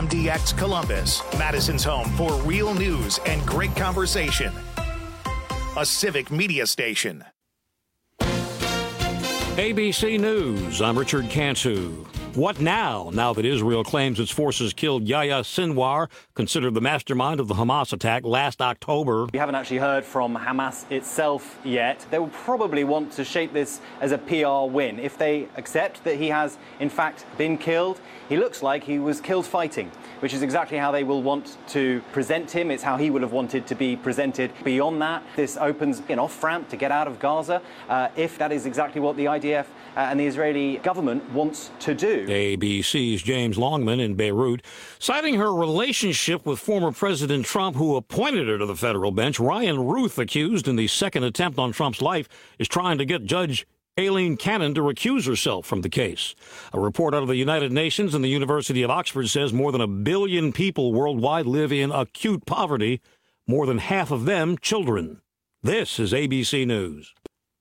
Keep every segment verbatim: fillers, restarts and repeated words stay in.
M D X Columbus, Madison's home for real news and great conversation. A Civic Media station. A B C News, I'm Richard Cantu. What now, now that Israel claims its forces killed Yahya Sinwar, considered the mastermind of the Hamas attack last October? We haven't actually heard from Hamas itself yet. They will probably want to shape this as a P R win. If they accept that he has, in fact, been killed, he looks like he was killed fighting, which is exactly how they will want to present him. It's how he would have wanted to be presented. Beyond that, this opens an off-ramp to get out of Gaza, uh, if that is exactly what the I D F uh, and the Israeli government wants to do. A B C's James Longman in Beirut, citing her relationship with former President Trump, who appointed her to the federal bench. Ryan Ruth, accused in the second attempt on Trump's life, is trying to get Judge Aileen Cannon to recuse herself from the case. A report out of the United Nations and the University of Oxford says more than a billion people worldwide live in acute poverty, more than half of them children. This is A B C News.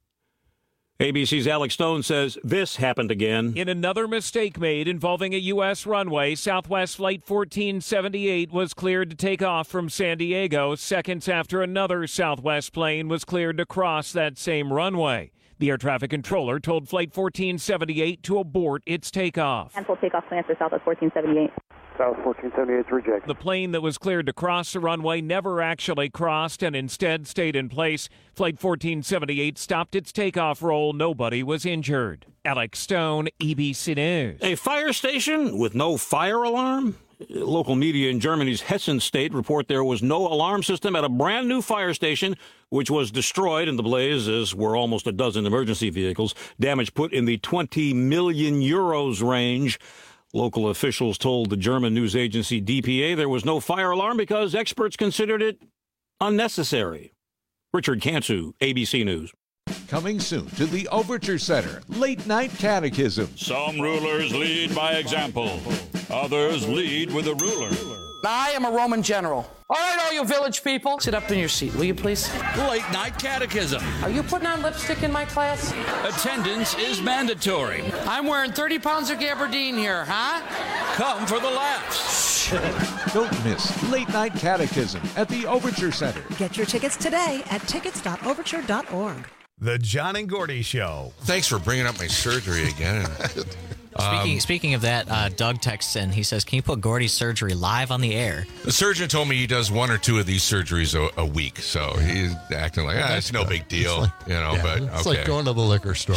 A B C's Alex Stone says this happened again. In another mistake made involving a U S runway, Southwest Flight fourteen seventy-eight was cleared to take off from San Diego seconds after another Southwest plane was cleared to cross that same runway. The air traffic controller told Flight fourteen seventy-eight to abort its takeoff. Cancel takeoff plans for Southwest fourteen seventy-eight. South fourteen seventy-eight is rejected. The plane that was cleared to cross the runway never actually crossed and instead stayed in place. Flight fourteen seventy-eight stopped its takeoff roll. Nobody was injured. Alex Stone, A B C News. A fire station with no fire alarm? Local media in Germany's Hessen state report there was no alarm system at a brand new fire station, which was destroyed in the blaze, as were almost a dozen emergency vehicles. Damage put in the twenty million euros range. Local officials told the German news agency D P A there was no fire alarm because experts considered it unnecessary. Richard Cantu, A B C News. Coming soon to the Overture Center, Late Night Catechism. Some rulers lead by example. Others lead with a ruler. I am a Roman general. All right, all you village people, sit up in your seat, will you please? Late Night Catechism. Are you putting on lipstick in my class? Attendance is mandatory. I'm wearing thirty pounds of gabardine here, huh? Come for the laughs. Don't miss Late Night Catechism at the Overture Center. Get your tickets today at tickets dot overture dot org. The John and Gordy Show. Thanks for bringing up my surgery again. Speaking, um, speaking of that, uh, Doug texts in. He says, can you put Gordy's surgery live on the air? The surgeon told me he does one or two of these surgeries a, a week, so he's acting like, ah, it's no big deal, like, you know, yeah, but it's okay. like going to the liquor store.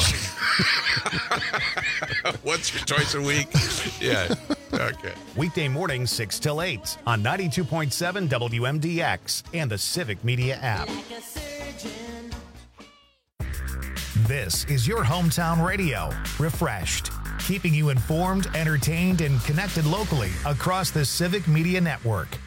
Once or twice a week? Yeah, okay. Weekday mornings, six till eight on ninety-two point seven W M D X and the Civic Media app. This is your hometown radio, refreshed, keeping you informed, entertained, and connected locally across the Civic Media Network.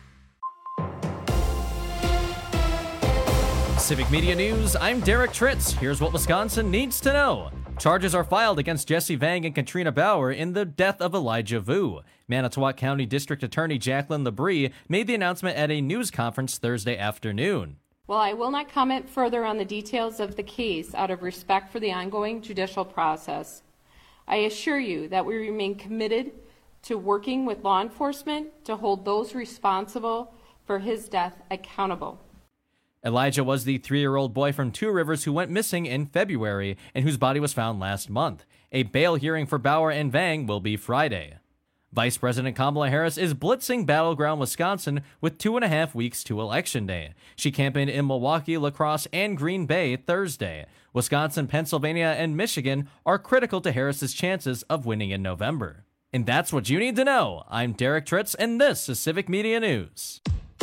Civic Media News, I'm Derek Tritz. Here's what Wisconsin needs to know. Charges are filed against Jesse Vang and Katrina Bauer in the death of Elijah Vu. Manitowoc County District Attorney Jacqueline Labrie made the announcement at a news conference Thursday afternoon. While I will not comment further on the details of the case out of respect for the ongoing judicial process, I assure you that we remain committed to working with law enforcement to hold those responsible for his death accountable. Elijah was the three-year-old boy from Two Rivers who went missing in February and whose body was found last month. A bail hearing for Bauer and Vang will be Friday. Vice President Kamala Harris is blitzing battleground Wisconsin with two and a half weeks to Election Day. She campaigned in Milwaukee, La Crosse, and Green Bay Thursday. Wisconsin, Pennsylvania, and Michigan are critical to Harris's chances of winning in November. And that's what you need to know. I'm Derek Tritz, and this is Civic Media News.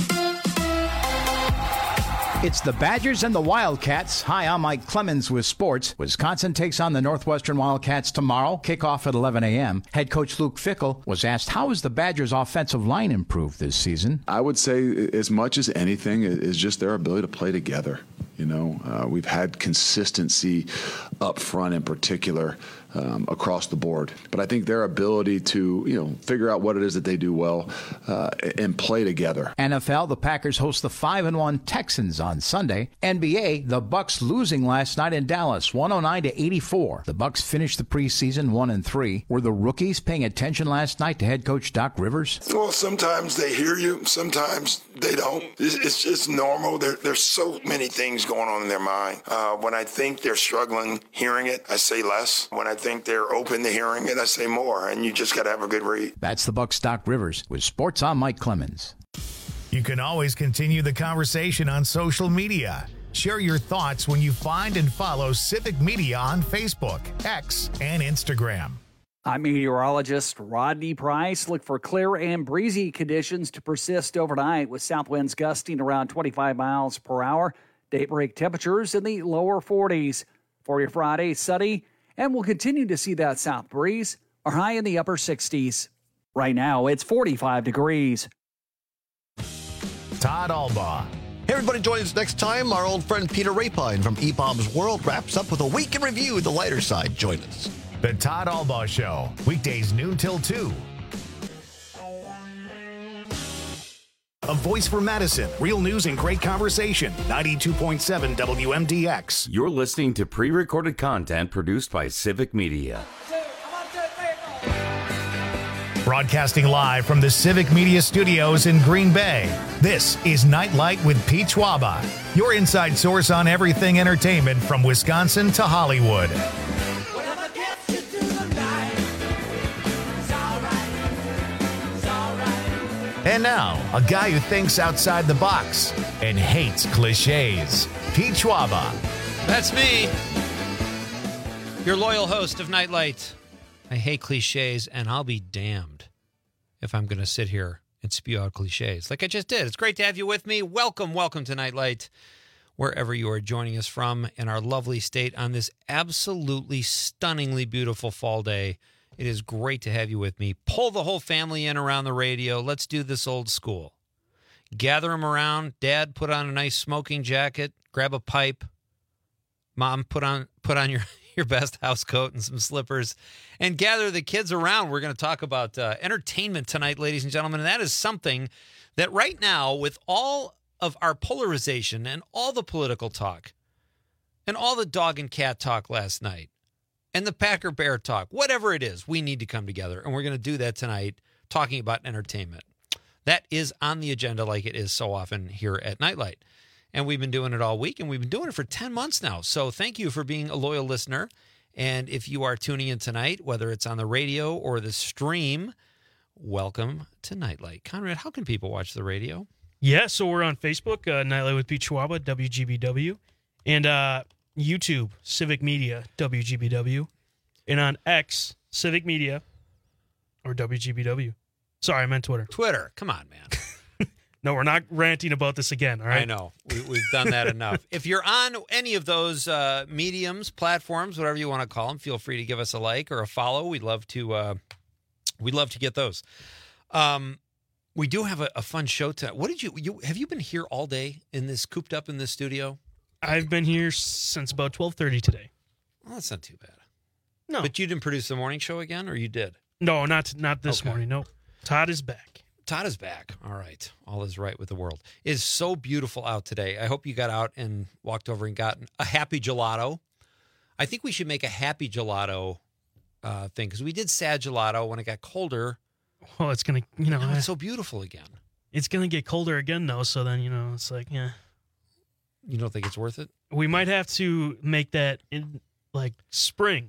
It's the Badgers and the Wildcats. Hi, I'm Mike Clemens with sports. Wisconsin takes on the Northwestern Wildcats tomorrow. Kickoff at eleven a.m. Head coach Luke Fickell was asked, how has the Badgers' offensive line improved this season? I would say as much as anything is just their ability to play together. You know, uh, we've had consistency up front in particular. um, across the board. But I think their ability to, you know, figure out what it is that they do well uh, and play together. N F L, the Packers host the five and one Texans on Sunday. N B A, the Bucks losing last night in Dallas, one oh nine to eighty-four. The Bucks finished the preseason one and three. Were the rookies paying attention last night to head coach Doc Rivers? Well, sometimes they hear you, sometimes they don't. It's, it's just normal. There, there's so many things going on in their mind. Uh, when I think they're struggling hearing it, I say less. When I think they're open to hearing it, I say more. And you just got to have a good read. That's the Bucks' Doc Rivers. With Sports, I'm Mike Clemens. You can always continue the conversation on social media. Share your thoughts when you find and follow Civic Media on Facebook, X, and Instagram. I'm meteorologist Rodney Price. Look for clear and breezy conditions to persist overnight with south winds gusting around twenty-five miles per hour. Daybreak temperatures in the lower forties. For your Friday, sunny, and we'll continue to see that south breeze. Our high in the upper sixties. Right now, it's forty-five degrees. Todd Albaugh. Hey, everybody, join us next time. Our old friend Peter Rapine from E B O B's World wraps up with a week in review. The lighter side. Join us. The Todd Albaugh Show, weekdays noon till two. A voice for Madison, real news and great conversation. ninety-two point seven W M D X. You're listening to pre-recorded content produced by Civic Media. Broadcasting live from the Civic Media Studios in Green Bay, this is Nightlight with Pete Schwaba, your inside source on everything entertainment from Wisconsin to Hollywood. And now, a guy who thinks outside the box and hates cliches, Pete Schwaba. That's me, your loyal host of Nightlight. I hate cliches, and I'll be damned if I'm going to sit here and spew out cliches like I just did. It's great to have you with me. Welcome, welcome to Nightlight, wherever you are joining us from in our lovely state on this absolutely stunningly beautiful fall day. It is great to have you with me. Pull the whole family in around the radio. Let's do this old school. Gather them around. Dad, put on a nice smoking jacket. Grab a pipe. Mom, put on put on your, your best house coat and some slippers. And gather the kids around. We're going to talk about uh, entertainment tonight, ladies and gentlemen. And that is something that right now, with all of our polarization and all the political talk and all the dog and cat talk last night, and the Packer Bear talk, whatever it is, we need to come together. And we're going to do that tonight, talking about entertainment. That is on the agenda like it is so often here at Nightlight. And we've been doing it all week, and we've been doing it for ten months now. So thank you for being a loyal listener. And if you are tuning in tonight, whether it's on the radio or the stream, welcome to Nightlight. Conrad, how can people watch the radio? Yeah, so we're on Facebook, uh, Nightlight with Pete Schwaba, W G B W. And, uh, YouTube, Civic Media, W G B W, and on X, Civic Media, or W G B W. Sorry, I meant Twitter. Twitter, come on, man. No, we're not ranting about this again, all right? I know. We, we've done that enough. If you're on any of those uh, mediums, platforms, whatever you want to call them, feel free to give us a like or a follow. We'd love to, uh, we'd love to get those. Um, we do have a, a fun show tonight. What did you, you, have you been here all day in this, cooped up in this studio? I've been here since about twelve thirty today. Well, that's not too bad. No. But you didn't produce the morning show again, or you did? No, not not this Okay. morning. No. Todd is back. Todd is back. All right. All is right with the world. It is so beautiful out today. I hope you got out and walked over and got a happy gelato. I think we should make a happy gelato uh, thing, because we did sad gelato when it got colder. Well, it's going to, you know. Now it's so beautiful again. It's going to get colder again, though, so then, you know, it's like, yeah. You don't think it's worth it? We might have to make that in, like, spring.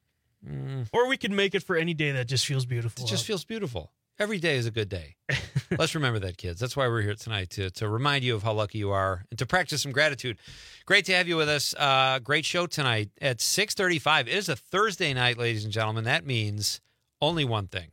Mm. Or we could make it for any day that just feels beautiful. It just out. feels beautiful. Every day is a good day. Let's remember that, kids. That's why we're here tonight, to to remind you of how lucky you are and to practice some gratitude. Great to have you with us. Uh, great show tonight at six thirty-five. It is a Thursday night, ladies and gentlemen. That means only one thing.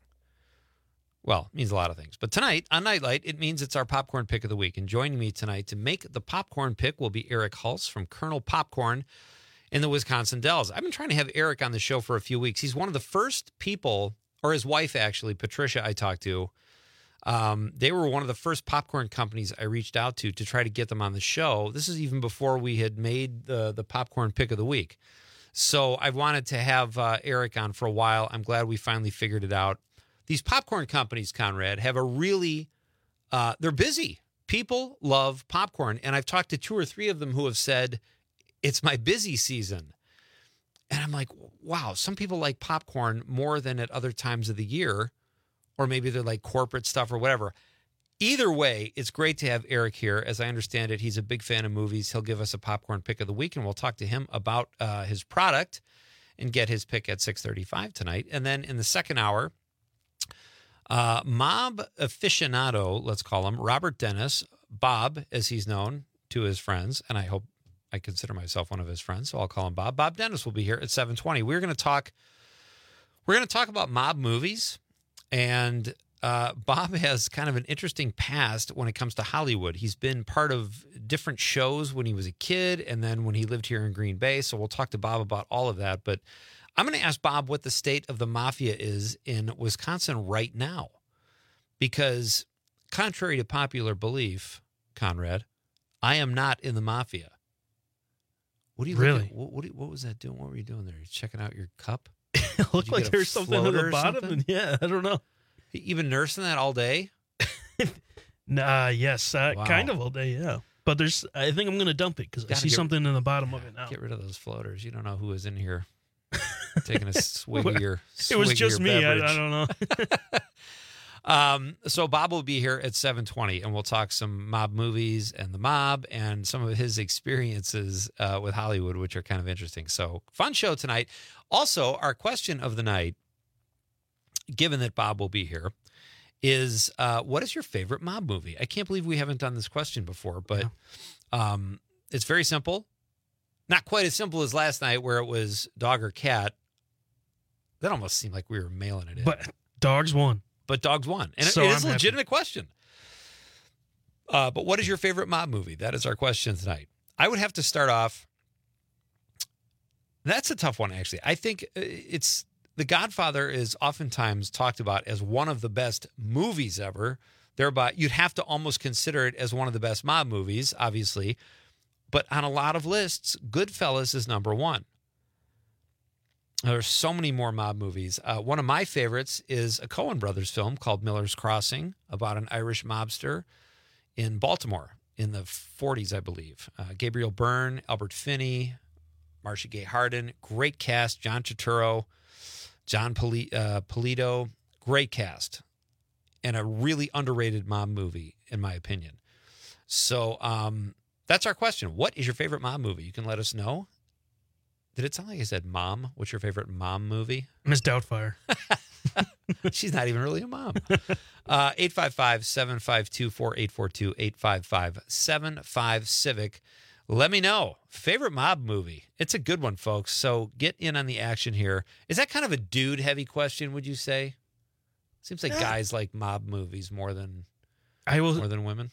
Well, it means a lot of things. But tonight on Nightlight, it means it's our popcorn pick of the week. And joining me tonight to make the popcorn pick will be Eric Hulse from Colonel Popcorn in the Wisconsin Dells. I've been trying to have Eric on the show for a few weeks. He's one of the first people, or his wife actually, Patricia, I talked to. Um, they were one of the first popcorn companies I reached out to to try to get them on the show. This is even before we had made the, the popcorn pick of the week. So I wanted to have uh, Eric on for a while. I'm glad we finally figured it out. These popcorn companies, Conrad, have a really, uh, they're busy. People love popcorn. And I've talked to two or three of them who have said, it's my busy season. And I'm like, wow, some people like popcorn more than at other times of the year, or maybe they're like corporate stuff or whatever. Either way, it's great to have Eric here. As I understand it, he's a big fan of movies. He'll give us a popcorn pick of the week, and we'll talk to him about uh, his product and get his pick at six thirty-five tonight. And then in the second hour, uh, mob aficionado, let's call him, Robert Dennis, Bob, as he's known to his friends, and I hope I consider myself one of his friends, so I'll call him Bob. Bob Dennis will be here at seven twenty. We're going to talk. We're going to talk about mob movies, and uh, Bob has kind of an interesting past when it comes to Hollywood. He's been part of different shows when he was a kid, and then when he lived here in Green Bay. So we'll talk to Bob about all of that. But I'm going to ask Bob what the state of the mafia is in Wisconsin right now, because contrary to popular belief, Conrad, I am not in the mafia. What do you really? What, what, what was that doing? What were you doing there? You checking out your cup? It looked like there's something at the bottom. And yeah, I don't know. You been nursing that all day? Nah, yes, uh, Wow. kind of all day, yeah. But there's, I think I'm going to dump it because I Gotta see get- something in the bottom of it now. Get rid of those floaters. You don't know who is in here taking a swig of your. It was swig of just your me. I, beverage. I don't know. Um, so Bob will be here at seven twenty, and we'll talk some mob movies and the mob and some of his experiences uh, with Hollywood, which are kind of interesting. So fun show tonight. Also, our question of the night, given that Bob will be here, is uh, what is your favorite mob movie? I can't believe we haven't done this question before, but um, it's very simple. Not quite as simple as last night where it was dog or cat. That almost seemed like we were mailing it in. But dogs won. But dogs won. And So it I'm is a happy. legitimate question. Uh, but what is your favorite mob movie? That is our question tonight. I would have to start off. That's a tough one, actually. I think uh, it's The Godfather is oftentimes talked about as one of the best movies ever. Thereby, you'd have to almost consider it as one of the best mob movies, obviously. But on a lot of lists, Goodfellas is number one. There's so many more mob movies. Uh, one of my favorites is a Coen Brothers film called Miller's Crossing about an Irish mobster in Baltimore in the forties, I believe. Uh, Gabriel Byrne, Albert Finney, Marcia Gay Harden. Great cast. John Turturro, John Poli- uh, Polito. Great cast. And a really underrated mob movie, in my opinion. So um, that's our question. What is your favorite mob movie? You can let us know. Did it sound like I said mom? What's your favorite mom movie? Miss Doubtfire. She's not even really a mom. Uh, eight five five, seven five two, four eight four two, eight five five, seven five Civic. Let me know. Favorite mob movie. It's a good one, folks. So get in on the action here. Is that kind of a dude-heavy question, would you say? Seems like Yeah. guys like mob movies more than I will. more than women.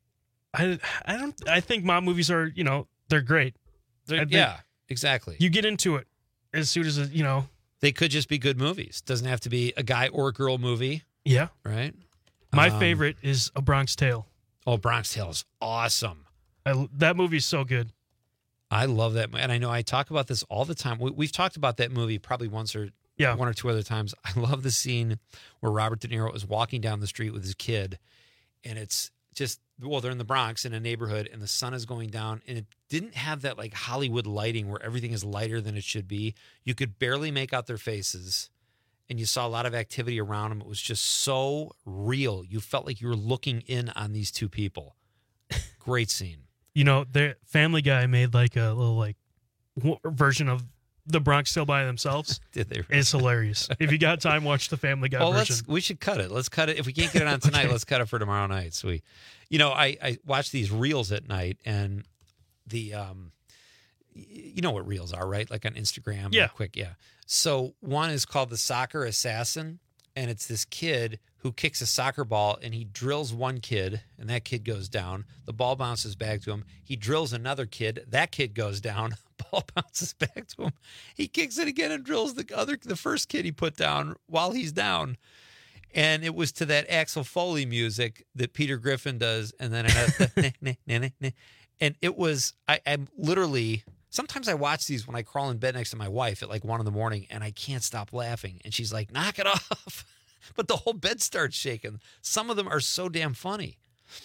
I, I don't. I think mob movies are, you know, they're great. They're- I think yeah, exactly. You get into it as soon as, it, you know. They could just be good movies. Doesn't have to be a guy or girl movie, Yeah. right? My Um, favorite is A Bronx Tale. Oh, Bronx Tale is awesome. I, that movie's so good. I love that. And I know I talk about this all the time. We, we've talked about that movie probably once or Yeah. one or two other times. I love the scene where Robert De Niro is walking down the street with his kid, and it's just, well, they're in the Bronx in a neighborhood, and the sun is going down, and it didn't have that like Hollywood lighting where everything is lighter than it should be. You could barely make out their faces, and you saw a lot of activity around them. It was just so real. You felt like you were looking in on these two people. Great scene. You know, the Family Guy made like a little like w- version of The Bronx Tale by themselves. Did they? It's hilarious. If you got time, watch the Family Guy Well, version. let's we should cut it. Let's cut it. If we can't get it on tonight, Okay. let's cut it for tomorrow night. So we, you know, I I watch these reels at night, and the um, y- you know what reels are, right? Like on Instagram. Yeah. Quick, yeah. So one is called the Soccer Assassin, and it's this kid who kicks a soccer ball, and he drills one kid, and that kid goes down. The ball bounces back to him. He drills another kid. That kid goes down. Ball bounces back to him. He kicks it again and drills the other, the first kid he put down while he's down. And it was to that Axel Foley music that Peter Griffin does, and then another, and it was I, I'm literally Sometimes I watch these when I crawl in bed next to my wife at like one in the morning, and I can't stop laughing. And she's like, knock it off. But the whole bed starts shaking. Some of them are so damn funny.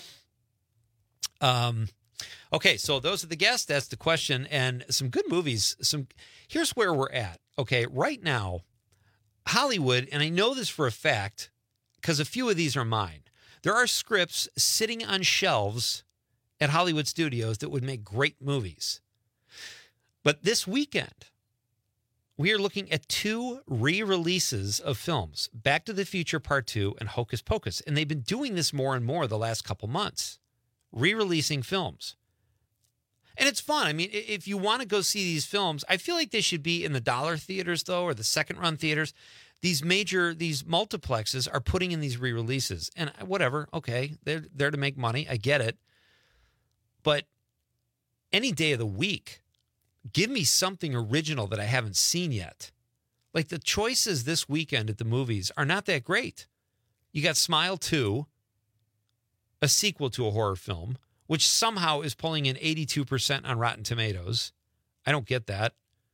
Um, okay, so those are the guests. That's the question. And some good movies. Some Here's where we're at. Okay, right now, Hollywood, and I know this for a fact because a few of these are mine. There are scripts sitting on shelves at Hollywood studios that would make great movies. But this weekend, we are looking at two re-releases of films, Back to the Future Part two and Hocus Pocus. And they've been doing this more and more the last couple months, re-releasing films. And it's fun. I mean, if you want to go see these films, I feel like they should be in the dollar theaters, though, or the second-run theaters. These major, these multiplexes are putting in these re-releases. And whatever, okay, they're there to make money. I get it. But any day of the week, give me something original that I haven't seen yet. Like the choices this weekend at the movies are not that great. You got Smile two, a sequel to a horror film, which somehow is pulling in eighty-two percent on Rotten Tomatoes. I don't get that.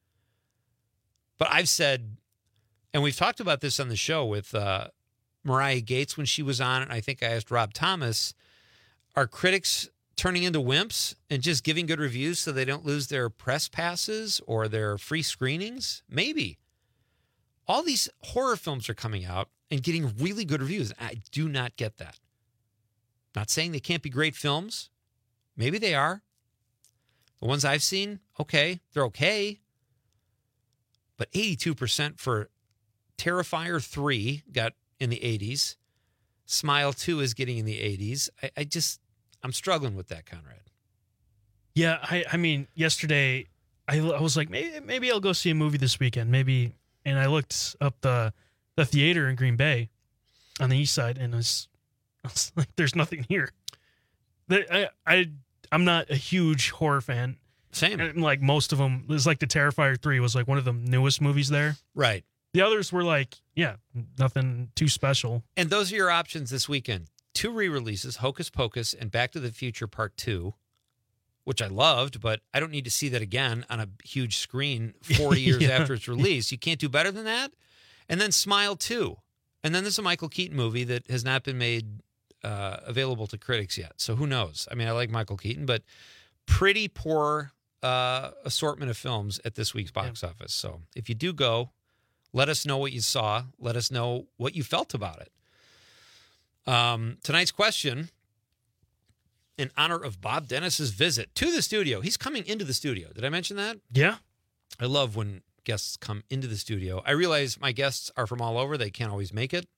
But I've said, and we've talked about this on the show with uh, Mariah Gates when she was on, and I think I asked Rob Thomas, are critics turning into wimps and just giving good reviews so they don't lose their press passes or their free screenings? Maybe. All these horror films are coming out and getting really good reviews. I do not get that. Not saying they can't be great films. Maybe they are. The ones I've seen, okay, they're okay. But eighty-two percent for Terrifier three got in the eighties. Smile two is getting in the eighties. I, I just... I'm struggling with that, Conrad. Yeah, I, I mean, yesterday I, I was like, maybe maybe I'll go see a movie this weekend. Maybe, and I looked up the the theater in Green Bay on the east side, and I was, I was like, there's nothing here. I, I I'm not a huge horror fan. Same. And like most of them, it was like the Terrifier three was like one of the newest movies there. Right. The others were like, yeah, nothing too special. And those are your options this weekend. Two re-releases, Hocus Pocus and Back to the Future Part two, which I loved, but I don't need to see that again on a huge screen forty years yeah. after its release. You can't do better than that. And then Smile two. And then there's a Michael Keaton movie that has not been made uh, available to critics yet. So who knows? I mean, I like Michael Keaton, but pretty poor uh, assortment of films at this week's box yeah. office. So if you do go, let us know what you saw. Let us know what you felt about it. Um, tonight's question, in honor of Bob Dennis's visit to the studio. He's coming into the studio. Did I mention that? Yeah. I love when guests come into the studio. I realize my guests are from all over. They can't always make it.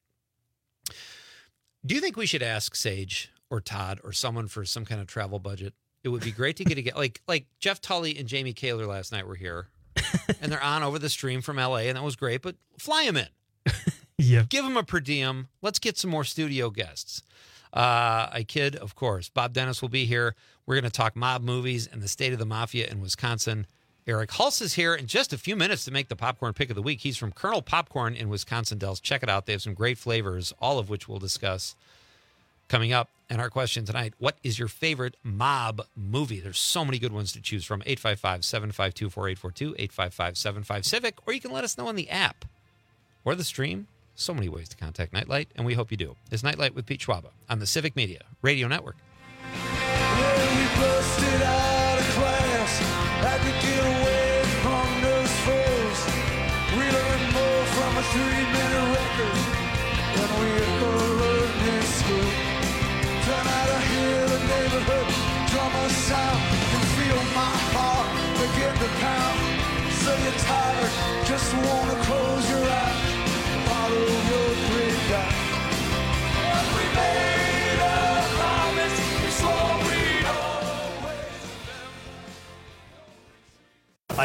Do you think we should ask Sage or Todd or someone for some kind of travel budget? It would be great to get a get like like Jeff Tully and Jamie Kaler last night were here, and they're on over the stream from L A, and that was great. But fly them in. Yeah. Give them a per diem. Let's get some more studio guests. Uh, I kid, of course. Bob Dennis will be here. We're going to talk mob movies and the state of the mafia in Wisconsin. Eric Hulse is here in just a few minutes to make the popcorn pick of the week. He's from Colonel Popcorn in Wisconsin Dells. Check it out. They have some great flavors, all of which we'll discuss coming up. And our question tonight, what is your favorite mob movie? There's so many good ones to choose from. eight five five, seven five two, four eight four two, eight five five, seven five, Civic, or you can let us know on the app or the stream. So many ways to contact Nightlight, and we hope you do. It's Nightlight with Pete Schwaba on the Civic Media Radio Network. Well, you busted out of class, had to get away from those foes. We learned more from a three-minute record than we ever learned in school. Turn out to hear the neighborhood drummer sound and feel my heart begin to pound. So you're tired, just wanna close your eyes. Follow your dream down. But we made a promise, we swore we'd always.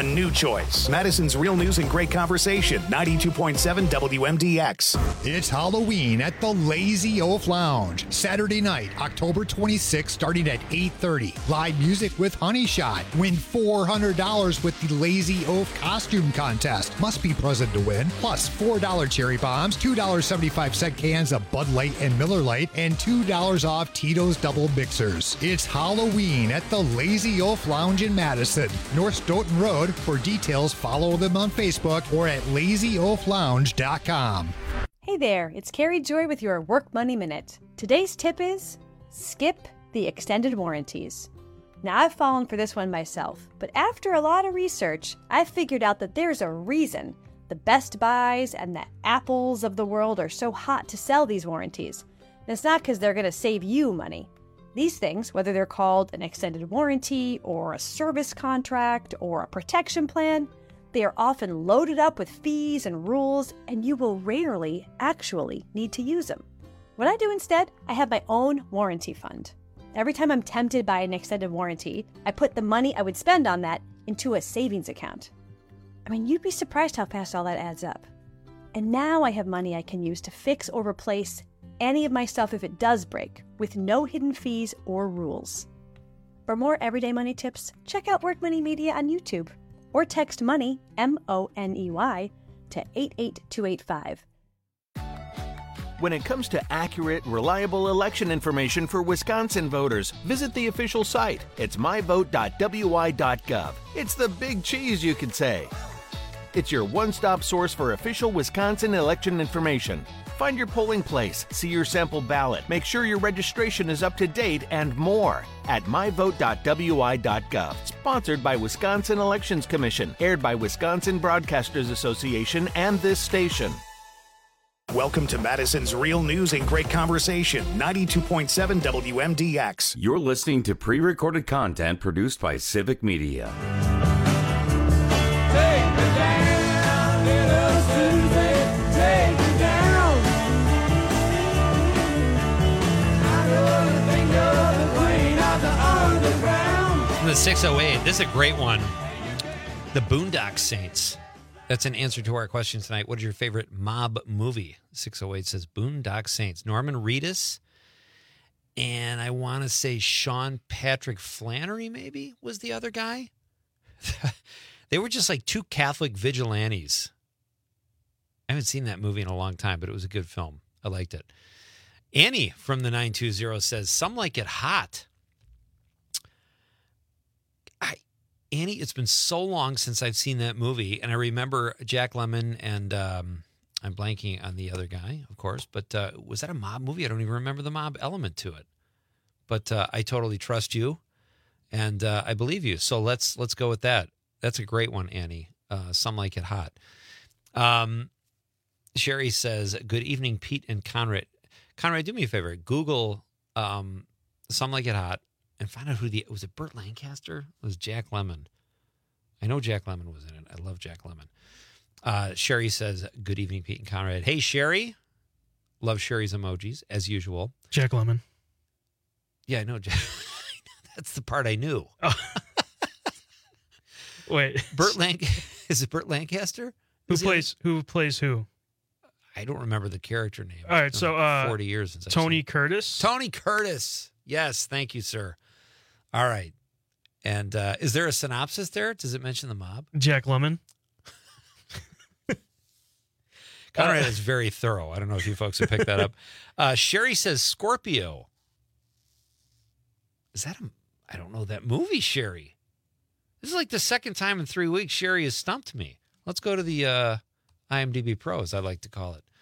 a new choice. Madison's Real News and Great Conversation, ninety-two point seven W M D X. It's Halloween at the Lazy Oaf Lounge. Saturday night, October twenty-sixth, starting at eight thirty. Live music with Honey Shot. Win four hundred dollars with the Lazy Oaf costume contest. Must be present to win. Plus four dollars cherry bombs, two dollars and seventy-five cents cans of Bud Light and Miller Lite, and two dollars off Tito's Double Mixers. It's Halloween at the Lazy Oaf Lounge in Madison, North Stoughton Road. For details, follow them on Facebook or at lazy oaf lounge dot com. Hey there, it's Carrie Joy with your Work Money Minute. Today's tip is skip the extended warranties. Now, I've fallen for this one myself, but after a lot of research, I figured out that there's a reason the Best Buys and the Apples of the world are so hot to sell these warranties. And it's not because they're going to save you money. These things, whether they're called an extended warranty or a service contract or a protection plan, they are often loaded up with fees and rules, and you will rarely actually need to use them. What I do instead, I have my own warranty fund. Every time I'm tempted by an extended warranty, I put the money I would spend on that into a savings account. I mean, you'd be surprised how fast all that adds up. And now I have money I can use to fix or replace any of my stuff if it does break, with no hidden fees or rules. For more everyday money tips, check out Work Money Media on YouTube, or text MONEY, M O N E Y, to eight eight two eight five. When it comes to accurate, reliable election information for Wisconsin voters, visit the official site. It's my vote dot w y dot gov. It's the big cheese, you could say. It's your one-stop source for official Wisconsin election information. Find your polling place, see your sample ballot, make sure your registration is up to date, and more at my vote dot w y dot gov. Sponsored by Wisconsin Elections Commission, aired by Wisconsin Broadcasters Association and this station. Welcome to Madison's Real News and Great Conversation, ninety-two point seven W M D X. You're listening to pre-recorded content produced by Civic Media. Take me down, little Susie, take me down. I know the thing of the queen of the underground. From the six oh eight, this is a great one. The Boondock Saints. That's an answer to our question tonight. What is your favorite mob movie? six oh eight says Boondock Saints. Norman Reedus. And I want to say Sean Patrick Flannery, maybe, was the other guy. They were just like two Catholic vigilantes. I haven't seen that movie in a long time, but it was a good film. I liked it. Annie from the nine two zero says, Some Like It Hot. I, Annie, it's been so long since I've seen that movie, and I remember Jack Lemmon and um, I'm blanking on the other guy, of course, but uh, was that a mob movie? I don't even remember the mob element to it. But uh, I totally trust you, and uh, I believe you. So let's let's go with that. That's a great one, Annie. Uh, Some Like It Hot. Um, Sherry says, good evening, Pete and Conrad. Conrad, do me a favor. Google um, Some Like It Hot and find out who the, was it Burt Lancaster? It was Jack Lemmon. I know Jack Lemmon was in it. I love Jack Lemmon. Uh, Sherry says, good evening, Pete and Conrad. Hey, Sherry. Love Sherry's emojis, as usual. Jack Lemmon. Yeah, I know. That's the part I knew. Oh. Wait. Burt Lanc is it Burt Lancaster? Who is plays it? who plays who? I don't remember the character name. All right, so uh, forty years since Tony I've seen Curtis. Tony Curtis. Yes, thank you, sir. All right. And uh, is there a synopsis there? Does it mention the mob? Jack Lemmon. Conrad uh, is very thorough. I don't know if you folks have picked that up. Uh, Sherry says Scorpio. Is that a, I don't know that movie, Sherry. This is like the second time in three weeks Sherry has stumped me. Let's go to the uh, IMDb Pro, as I like to call it.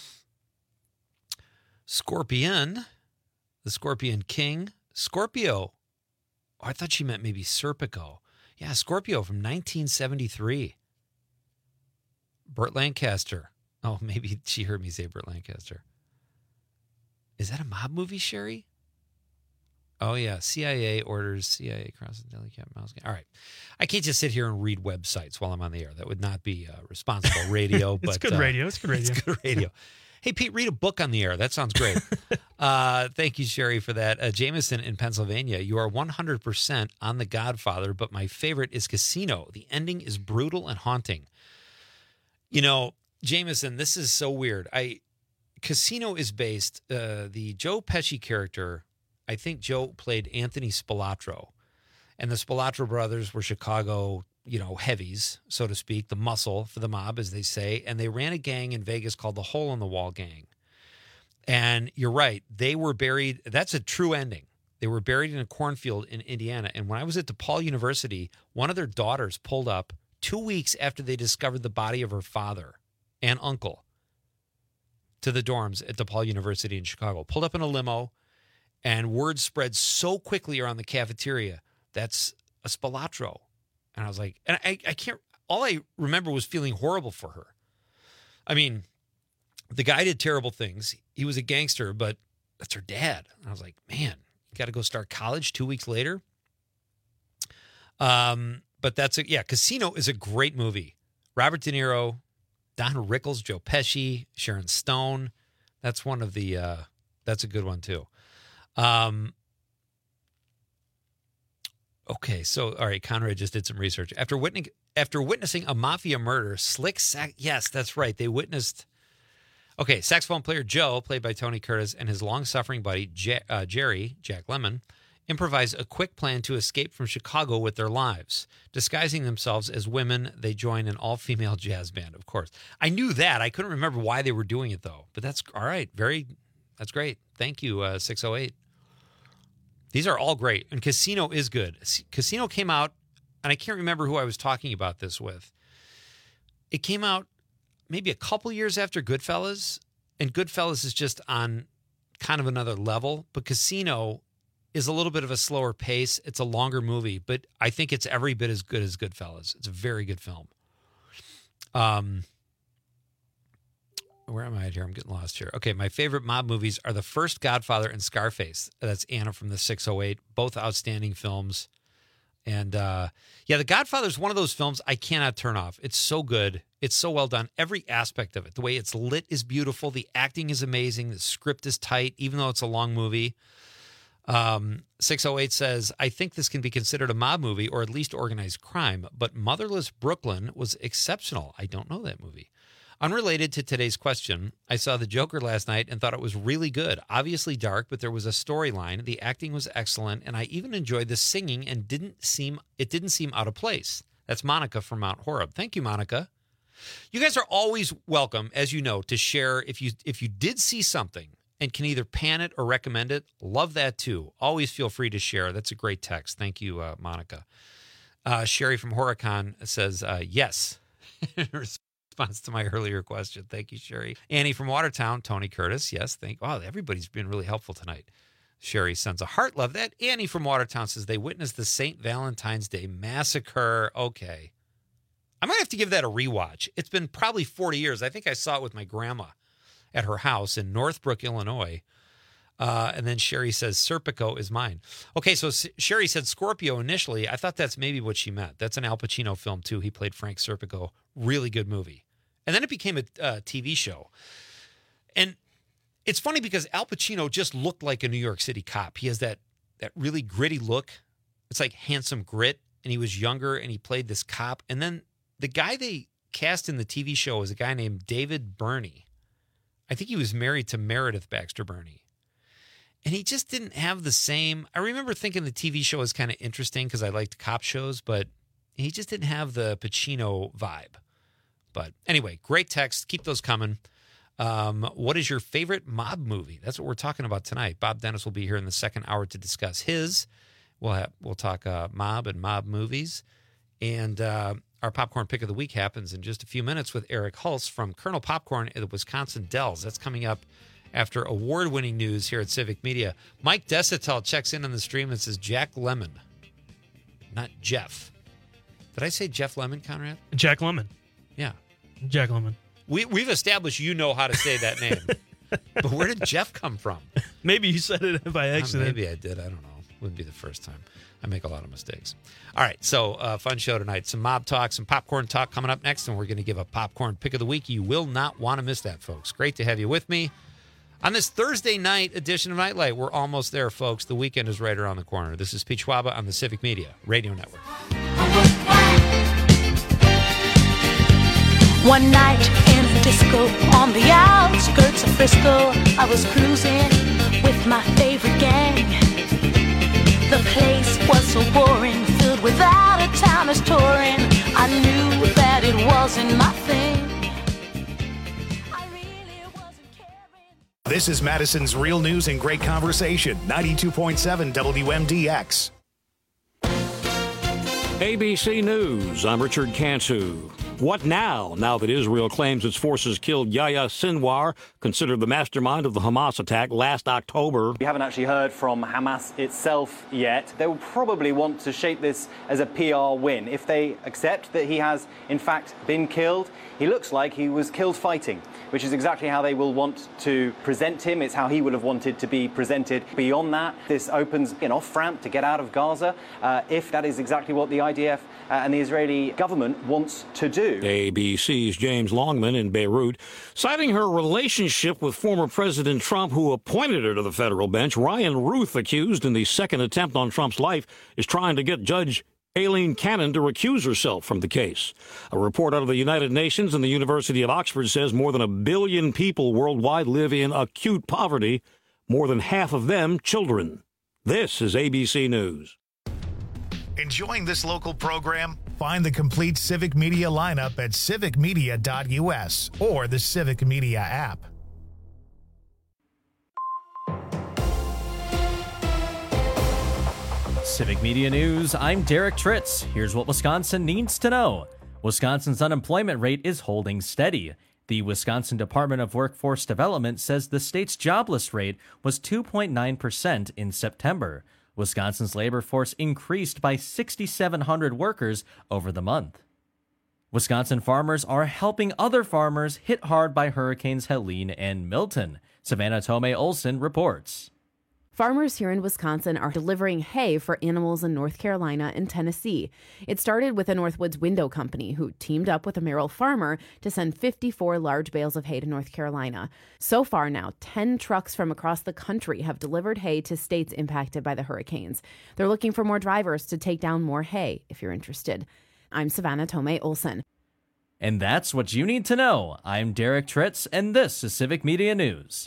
Scorpion, the Scorpion King. Scorpio. Oh, I thought she meant maybe Serpico. Yeah, Scorpio from nineteen seventy-three. Burt Lancaster. Oh, maybe she heard me say Burt Lancaster. Is that a mob movie, Sherry? Oh, yeah. C I A orders C I A across the Delicate Mouse. All right. I can't just sit here and read websites while I'm on the air. That would not be uh, responsible radio. It's but, good uh, radio. It's good radio. It's good radio. Hey, Pete, read a book on the air. That sounds great. Uh, thank you, Sherry, for that. Uh, Jameson in Pennsylvania, you are one hundred percent on The Godfather, but my favorite is Casino. The ending is brutal and haunting. You know, Jameson, this is so weird. I Casino is based, uh, the Joe Pesci character, I think Joe played Anthony Spilatro. And the Spilatro brothers were Chicago, you know, heavies, so to speak, the muscle for the mob, as they say. And they ran a gang in Vegas called the Hole in the Wall Gang. And you're right. They were buried. That's a true ending. They were buried in a cornfield in Indiana. And when I was at DePaul University, one of their daughters pulled up two weeks after they discovered the body of her father and uncle to the dorms at DePaul University in Chicago. Pulled up in a limo, and word spread so quickly around the cafeteria, that's a Spilatro. And I was like, and I, I can't, all I remember was feeling horrible for her. I mean, the guy did terrible things. He was a gangster, but that's her dad. And I was like, man, you got to go start college two weeks later. Um, but that's a, yeah, Casino is a great movie. Robert De Niro, Don Rickles, Joe Pesci, Sharon Stone. That's one of the, uh, that's a good one too. Um, okay. So, all right. Conrad just did some research after witnessing, after witnessing a mafia murder, Slick Sack. Yes, that's right. They witnessed, okay, saxophone player Joe, played by Tony Curtis, and his long-suffering buddy J- uh, Jerry, Jack Lemmon, improvise a quick plan to escape from Chicago with their lives. Disguising themselves as women, they join an all-female jazz band, of course. I knew that. I couldn't remember why they were doing it, though. But that's all right. Very, that's great. Thank you, uh, six oh eight. These are all great. And Casino is good. Casino came out, and I can't remember who I was talking about this with. It came out maybe a couple years after Goodfellas, and Goodfellas is just on kind of another level, but Casino is a little bit of a slower pace. It's a longer movie, but I think it's every bit as good as Goodfellas. It's a very good film. Um, where am I at here? I'm getting lost here. Okay, my favorite mob movies are The First Godfather and Scarface. That's Anna from the six oh eight. Both outstanding films. And, uh, yeah, The Godfather is one of those films I cannot turn off. It's so good. It's so well done. Every aspect of it. The way it's lit is beautiful. The acting is amazing. The script is tight, even though it's a long movie. Um, six oh eight says, I think this can be considered a mob movie or at least organized crime, but Motherless Brooklyn was exceptional. I don't know that movie. Unrelated to today's question, I saw The Joker last night and thought it was really good. Obviously dark, but there was a storyline. The acting was excellent, and I even enjoyed the singing and didn't seem it didn't seem out of place. That's Monica from Mount Horeb. Thank you, Monica. You guys are always welcome, as you know, to share if you if you did see something and can either pan it or recommend it. Love that too. Always feel free to share. That's a great text. Thank you, uh, Monica. Uh, Sherry from Horicon says uh, yes. Response to my earlier question. Thank you, Sherry. Annie from Watertown, Tony Curtis. Yes, thank. Wow, everybody's been really helpful tonight. Sherry sends a heart. Love that. Annie from Watertown says they witnessed the Saint Valentine's Day Massacre. Okay. I might have to give that a rewatch. It's been probably forty years. I think I saw it with my grandma at her house in Northbrook, Illinois. Uh, and then Sherry says, Serpico is mine. Okay, so S- Sherry said Scorpio initially. I thought that's maybe what she meant. That's an Al Pacino film, too. He played Frank Serpico. Really good movie. And then it became a uh, T V show. And it's funny because Al Pacino just looked like a New York City cop. He has that that really gritty look. It's like Handsome Grit. And he was younger, and he played this cop. And then the guy they cast in the T V show was a guy named David Burney. I think he was married to Meredith Baxter Burney. And he just didn't have the same... I remember thinking the T V show was kind of interesting because I liked cop shows, but he just didn't have the Pacino vibe. But anyway, great text. Keep those coming. Um, what is your favorite mob movie? That's what we're talking about tonight. Bob Dennis will be here in the second hour to discuss his. We'll have, we'll talk uh, mob and mob movies. And uh, our Popcorn Pick of the Week happens in just a few minutes with Eric Hulse from Colonel Popcorn at the Wisconsin Dells. That's coming up after award-winning news here at Civic Media. Mike Desitel checks in on the stream and says Jack Lemmon, not Jeff. Did I say Jeff Lemmon, Conrad? Jack Lemmon. Yeah. Jack Lemmon. We, we've established you know how to say that name. But where did Jeff come from? Maybe you said it by accident. Uh, maybe I did. I don't know. Wouldn't be the first time. I make a lot of mistakes. All right, so uh, fun show tonight. Some mob talk, some popcorn talk coming up next, and we're going to give a popcorn pick of the week. You will not want to miss that, folks. Great to have you with me. On this Thursday night edition of Nightlight, we're almost there, folks. The weekend is right around the corner. This is Pete Schwaba on the Civic Media Radio Network. One night in a disco on the outskirts of Frisco, I was cruising with my favorite gang. The place was so boring, filled with out-of-towners touring. I knew that it wasn't my thing. This is Madison's Real News and Great Conversation, ninety-two point seven W M D X. A B C News, I'm Richard Kansu. What now, now that Israel claims its forces killed Yahya Sinwar, considered the mastermind of the Hamas attack last October? We haven't actually heard from Hamas itself yet. They will probably want to shape this as a P R win. If they accept that he has, in fact, been killed, he looks like he was killed fighting, which is exactly how they will want to present him. It's how he would have wanted to be presented. Beyond that, this opens an off-ramp to get out of Gaza, uh, if that is exactly what the I D F uh, and the Israeli government wants to do. A B C's James Longman in Beirut, citing her relationship with former President Trump, who appointed her to the federal bench. Ryan Ruth, accused in the second attempt on Trump's life, is trying to get Judge Aileen Cannon to recuse herself from the case. A report out of the United Nations and the University of Oxford says more than a billion people worldwide live in acute poverty, more than half of them children. This is A B C News. Enjoying this local program? Find the complete Civic Media lineup at civic media dot U S or the Civic Media app. Civic Media News, I'm Derek Tritz. Here's what Wisconsin needs to know. Wisconsin's unemployment rate is holding steady. The Wisconsin Department of Workforce Development says the state's jobless rate was two point nine percent in September. Wisconsin's labor force increased by six thousand seven hundred workers over the month. Wisconsin farmers are helping other farmers hit hard by Hurricanes Helene and Milton. Savannah Tomei Olson reports. Farmers here in Wisconsin are delivering hay for animals in North Carolina and Tennessee. It started with a Northwoods Window Company, who teamed up with a Merrill farmer to send fifty-four large bales of hay to North Carolina. So far now, ten trucks from across the country have delivered hay to states impacted by the hurricanes. They're looking for more drivers to take down more hay, if you're interested. I'm Savannah Tomei Olson. And that's what you need to know. I'm Derek Tritz, and this is Civic Media News.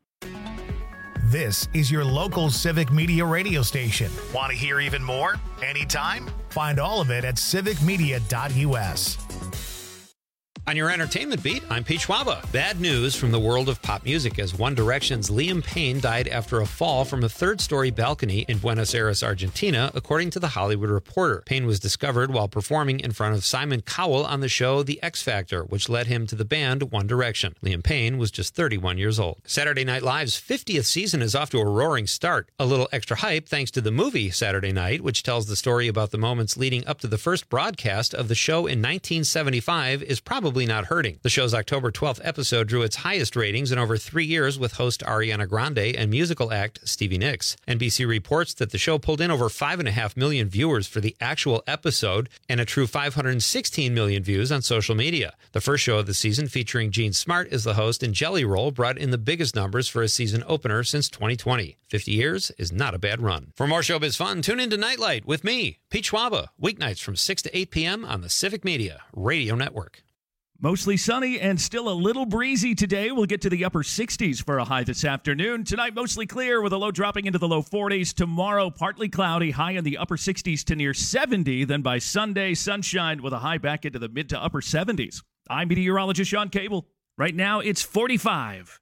This is your local Civic Media radio station. Want to hear even more? Anytime? Find all of it at civic media dot U S. On your entertainment beat, I'm Pete Schwaba. Bad news from the world of pop music as One Direction's Liam Payne died after a fall from a third-story balcony in Buenos Aires, Argentina, according to The Hollywood Reporter. Payne was discovered while performing in front of Simon Cowell on the show The X Factor, which led him to the band One Direction. Liam Payne was just thirty-one years old. Saturday Night Live's fiftieth season is off to a roaring start. A little extra hype thanks to the movie Saturday Night, which tells the story about the moments leading up to the first broadcast of the show in nineteen seventy-five, is probably not hurting. The show's October twelfth episode drew its highest ratings in over three years with host Ariana Grande and musical act Stevie Nicks. N B C reports that the show pulled in over five point five million viewers for the actual episode and a true five hundred sixteen million views on social media. The first show of the season, featuring Gene Smart as the host and Jelly Roll, brought in the biggest numbers for a season opener since twenty twenty. fifty years is not a bad run. For more showbiz fun, tune into Nightlight with me, Pete Schwaba, weeknights from six to eight p.m. on the Civic Media Radio Network. Mostly sunny and still a little breezy today. We'll get to the upper sixties for a high this afternoon. Tonight, mostly clear with a low dropping into the low forties. Tomorrow, partly cloudy, high in the upper sixties to near seventy. Then by Sunday, sunshine with a high back into the mid to upper seventies. I'm meteorologist Sean Cable. Right now, it's forty-five.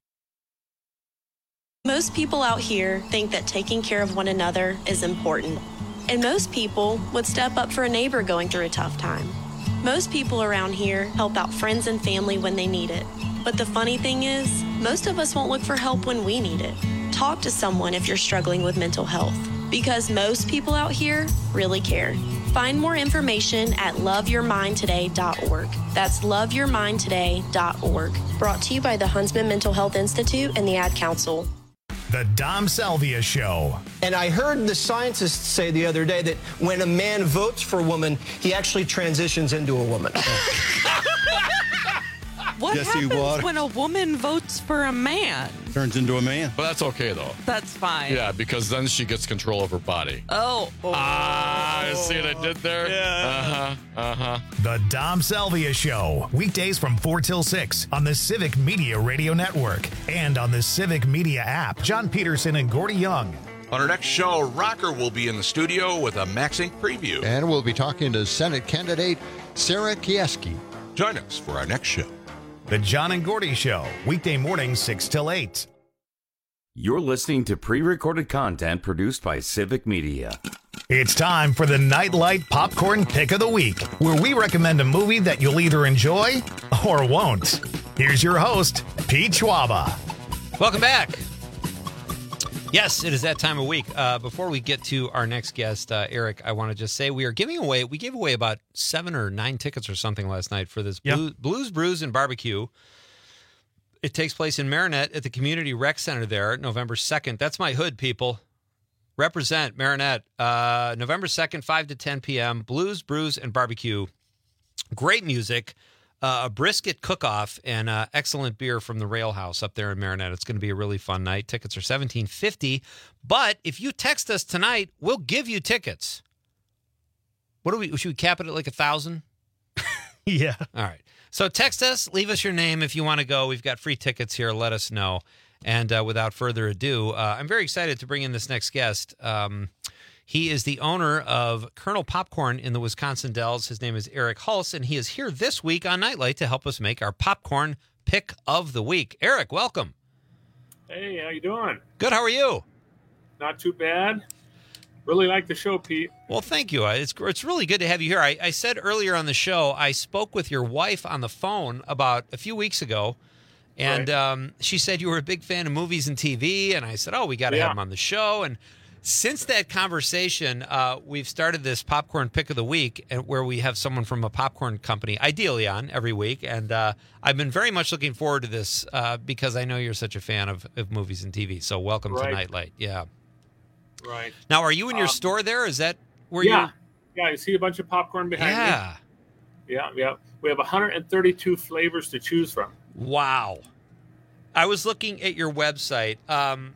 Most people out here think that taking care of one another is important. And most people would step up for a neighbor going through a tough time. Most people around here help out friends and family when they need it. But the funny thing is, most of us won't look for help when we need it. Talk to someone if you're struggling with mental health, because most people out here really care. Find more information at love your mind today dot org. That's love your mind today dot org. Brought to you by the Huntsman Mental Health Institute and the Ad Council. The Dom Salvia Show. And I heard the scientists say the other day that when a man votes for a woman, he actually transitions into a woman. What Jesse happens Water. when a woman votes for a man? turns into a man. But that's okay, though. That's fine. Yeah, because then she gets control of her body. Oh. oh. Ah, see what I did there? Yeah. Uh-huh, uh-huh. The Dom Salvia Show, weekdays from four till six on the Civic Media Radio Network and on the Civic Media app. John Peterson and Gordy Young. On our next show, Rocker will be in the studio with a Max Incorporated preview. And we'll be talking to Senate candidate Sarah Kieski. Join us for our next show. The John and Gordy Show, weekday mornings six till eight. You're listening to pre-recorded content produced by Civic Media. It's time for the Nightlight Popcorn Pick of the Week, where we recommend a movie that you'll either enjoy or won't. Here's your host, Pete Schwaba. Welcome back. Yes, it is that time of week. Uh, before we get to our next guest, uh, Eric, I want to just say we are giving away, we gave away about seven or nine tickets or something last night for this Yep. Blue, Blues, Brews, and Barbecue. It takes place in Marinette at the Community Rec Center there, November second. That's my hood, people. Represent Marinette. Uh, November second, five to ten p.m. Blues, Brews, and Barbecue. Great music. Uh, a brisket cook-off and uh, excellent beer from the Rail House up there in Marinette. It's going to be a really fun night. Tickets are seventeen fifty, but if you text us tonight, we'll give you tickets. What do we? Should we cap it at like a thousand? Yeah. All right. So text us, leave us your name if you want to go. We've got free tickets here. Let us know. And uh, without further ado, uh, I'm very excited to bring in this next guest. Um, He is the owner of Colonel Popcorn in the Wisconsin Dells. His name is Eric Hulse, and he is here this week on Nightlight to help us make our popcorn pick of the week. Eric, welcome. Hey, how you doing? Good. How are you? Not too bad. Really like the show, Pete. Well, thank you. It's it's really good to have you here. I, I said earlier on the show, I spoke with your wife on the phone about a few weeks ago, and Right. um, she said you were a big fan of movies and T V, and I said, oh, we got to Yeah. have him on the show. And since that conversation, uh, we've started this popcorn pick of the week, and where we have someone from a popcorn company, ideally on every week. And uh, I've been very much looking forward to this uh, because I know you're such a fan of, of movies and T V. So welcome Right. to Nightlight. Yeah. Right. Now, are you in your Um, store there? Is that where yeah. you're? Yeah, you see a bunch of popcorn behind Yeah. me? Yeah. Yeah, We have one hundred thirty-two flavors to choose from. Wow. I was looking at your website. Um,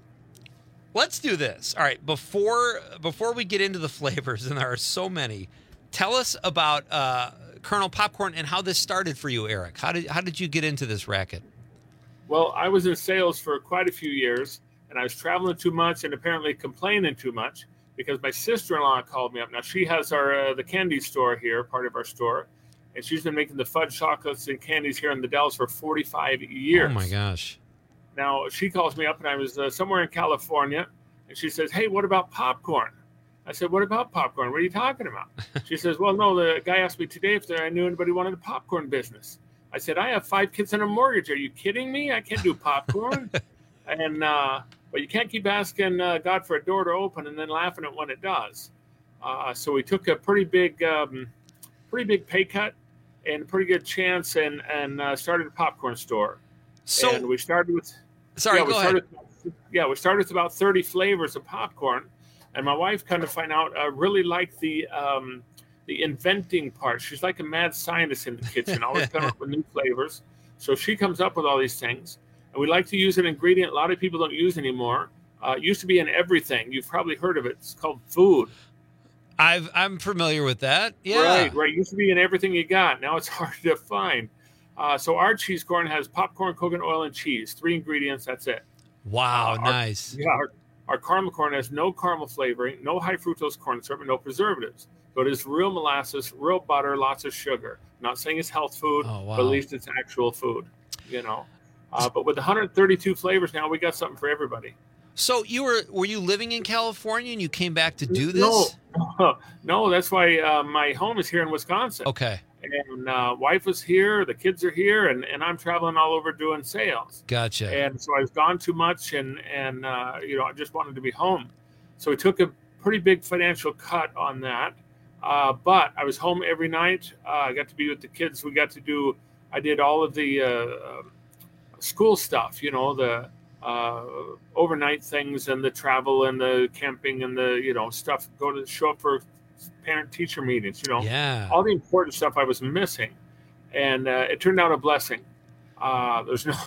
let's do this. All right. Before before we get into the flavors, and there are so many, tell us about uh, Colonel Popcorn and how this started for you, Eric. How did how did you get into this racket? Well, I was in sales for quite a few years, and I was traveling too much and apparently complaining too much because my sister-in-law called me up. Now, she has our uh, the candy store here, part of our store, and she's been making the fudge chocolates and candies here in the Dells for forty-five years. Oh, my gosh. Now, she calls me up, and I was uh, somewhere in California, and she says, hey, what about popcorn? I said, what about popcorn? What are you talking about? She says, well, no, the guy asked me today if I knew anybody wanted a popcorn business. I said, I have five kids and a mortgage. Are you kidding me? I can't do popcorn. and uh, But you can't keep asking uh, God for a door to open and then laughing at when it does. Uh, so we took a pretty big um, pretty big pay cut and a pretty good chance and, and uh, started a popcorn store. So and we started with sorry, yeah, we go started, ahead. Yeah, we started with about thirty flavors of popcorn, and my wife kind of find out uh, really liked the um, the inventing part. She's like a mad scientist in the kitchen, always coming up with new flavors. So she comes up with all these things, and we like to use an ingredient a lot of people don't use anymore. Uh, it used to be in everything. You've probably heard of it. It's called food. I've I'm familiar with that. Yeah. Right, right. It used to be in everything you got. Now it's hard to find. Uh, so our cheese corn has popcorn, coconut oil, and cheese. Three ingredients. That's it. Wow, Uh, our- nice. Yeah, our, our caramel corn has no caramel flavoring, no high fructose corn syrup, and no preservatives. So it is real molasses, real butter, lots of sugar. I'm not saying it's health food, Oh, wow. but at least it's actual food. You know. Uh, but with one hundred thirty-two flavors now, we got something for everybody. So you were were you living in California and you came back to do this? No, no. That's why uh, my home is here in Wisconsin. Okay. And uh, wife was here, the kids are here, and, and I'm traveling all over doing sales. Gotcha. And so I was gone too much, and and uh, you know I just wanted to be home. So we took a pretty big financial cut on that. Uh, but I was home every night. Uh, I got to be with the kids. We got to do. I did all of the uh, school stuff. You know the uh, overnight things and the travel and the camping and the you know stuff. Go to show up for parent-teacher meetings, you know, Yeah. all the important stuff I was missing, and uh, it turned out a blessing. Uh, there's no,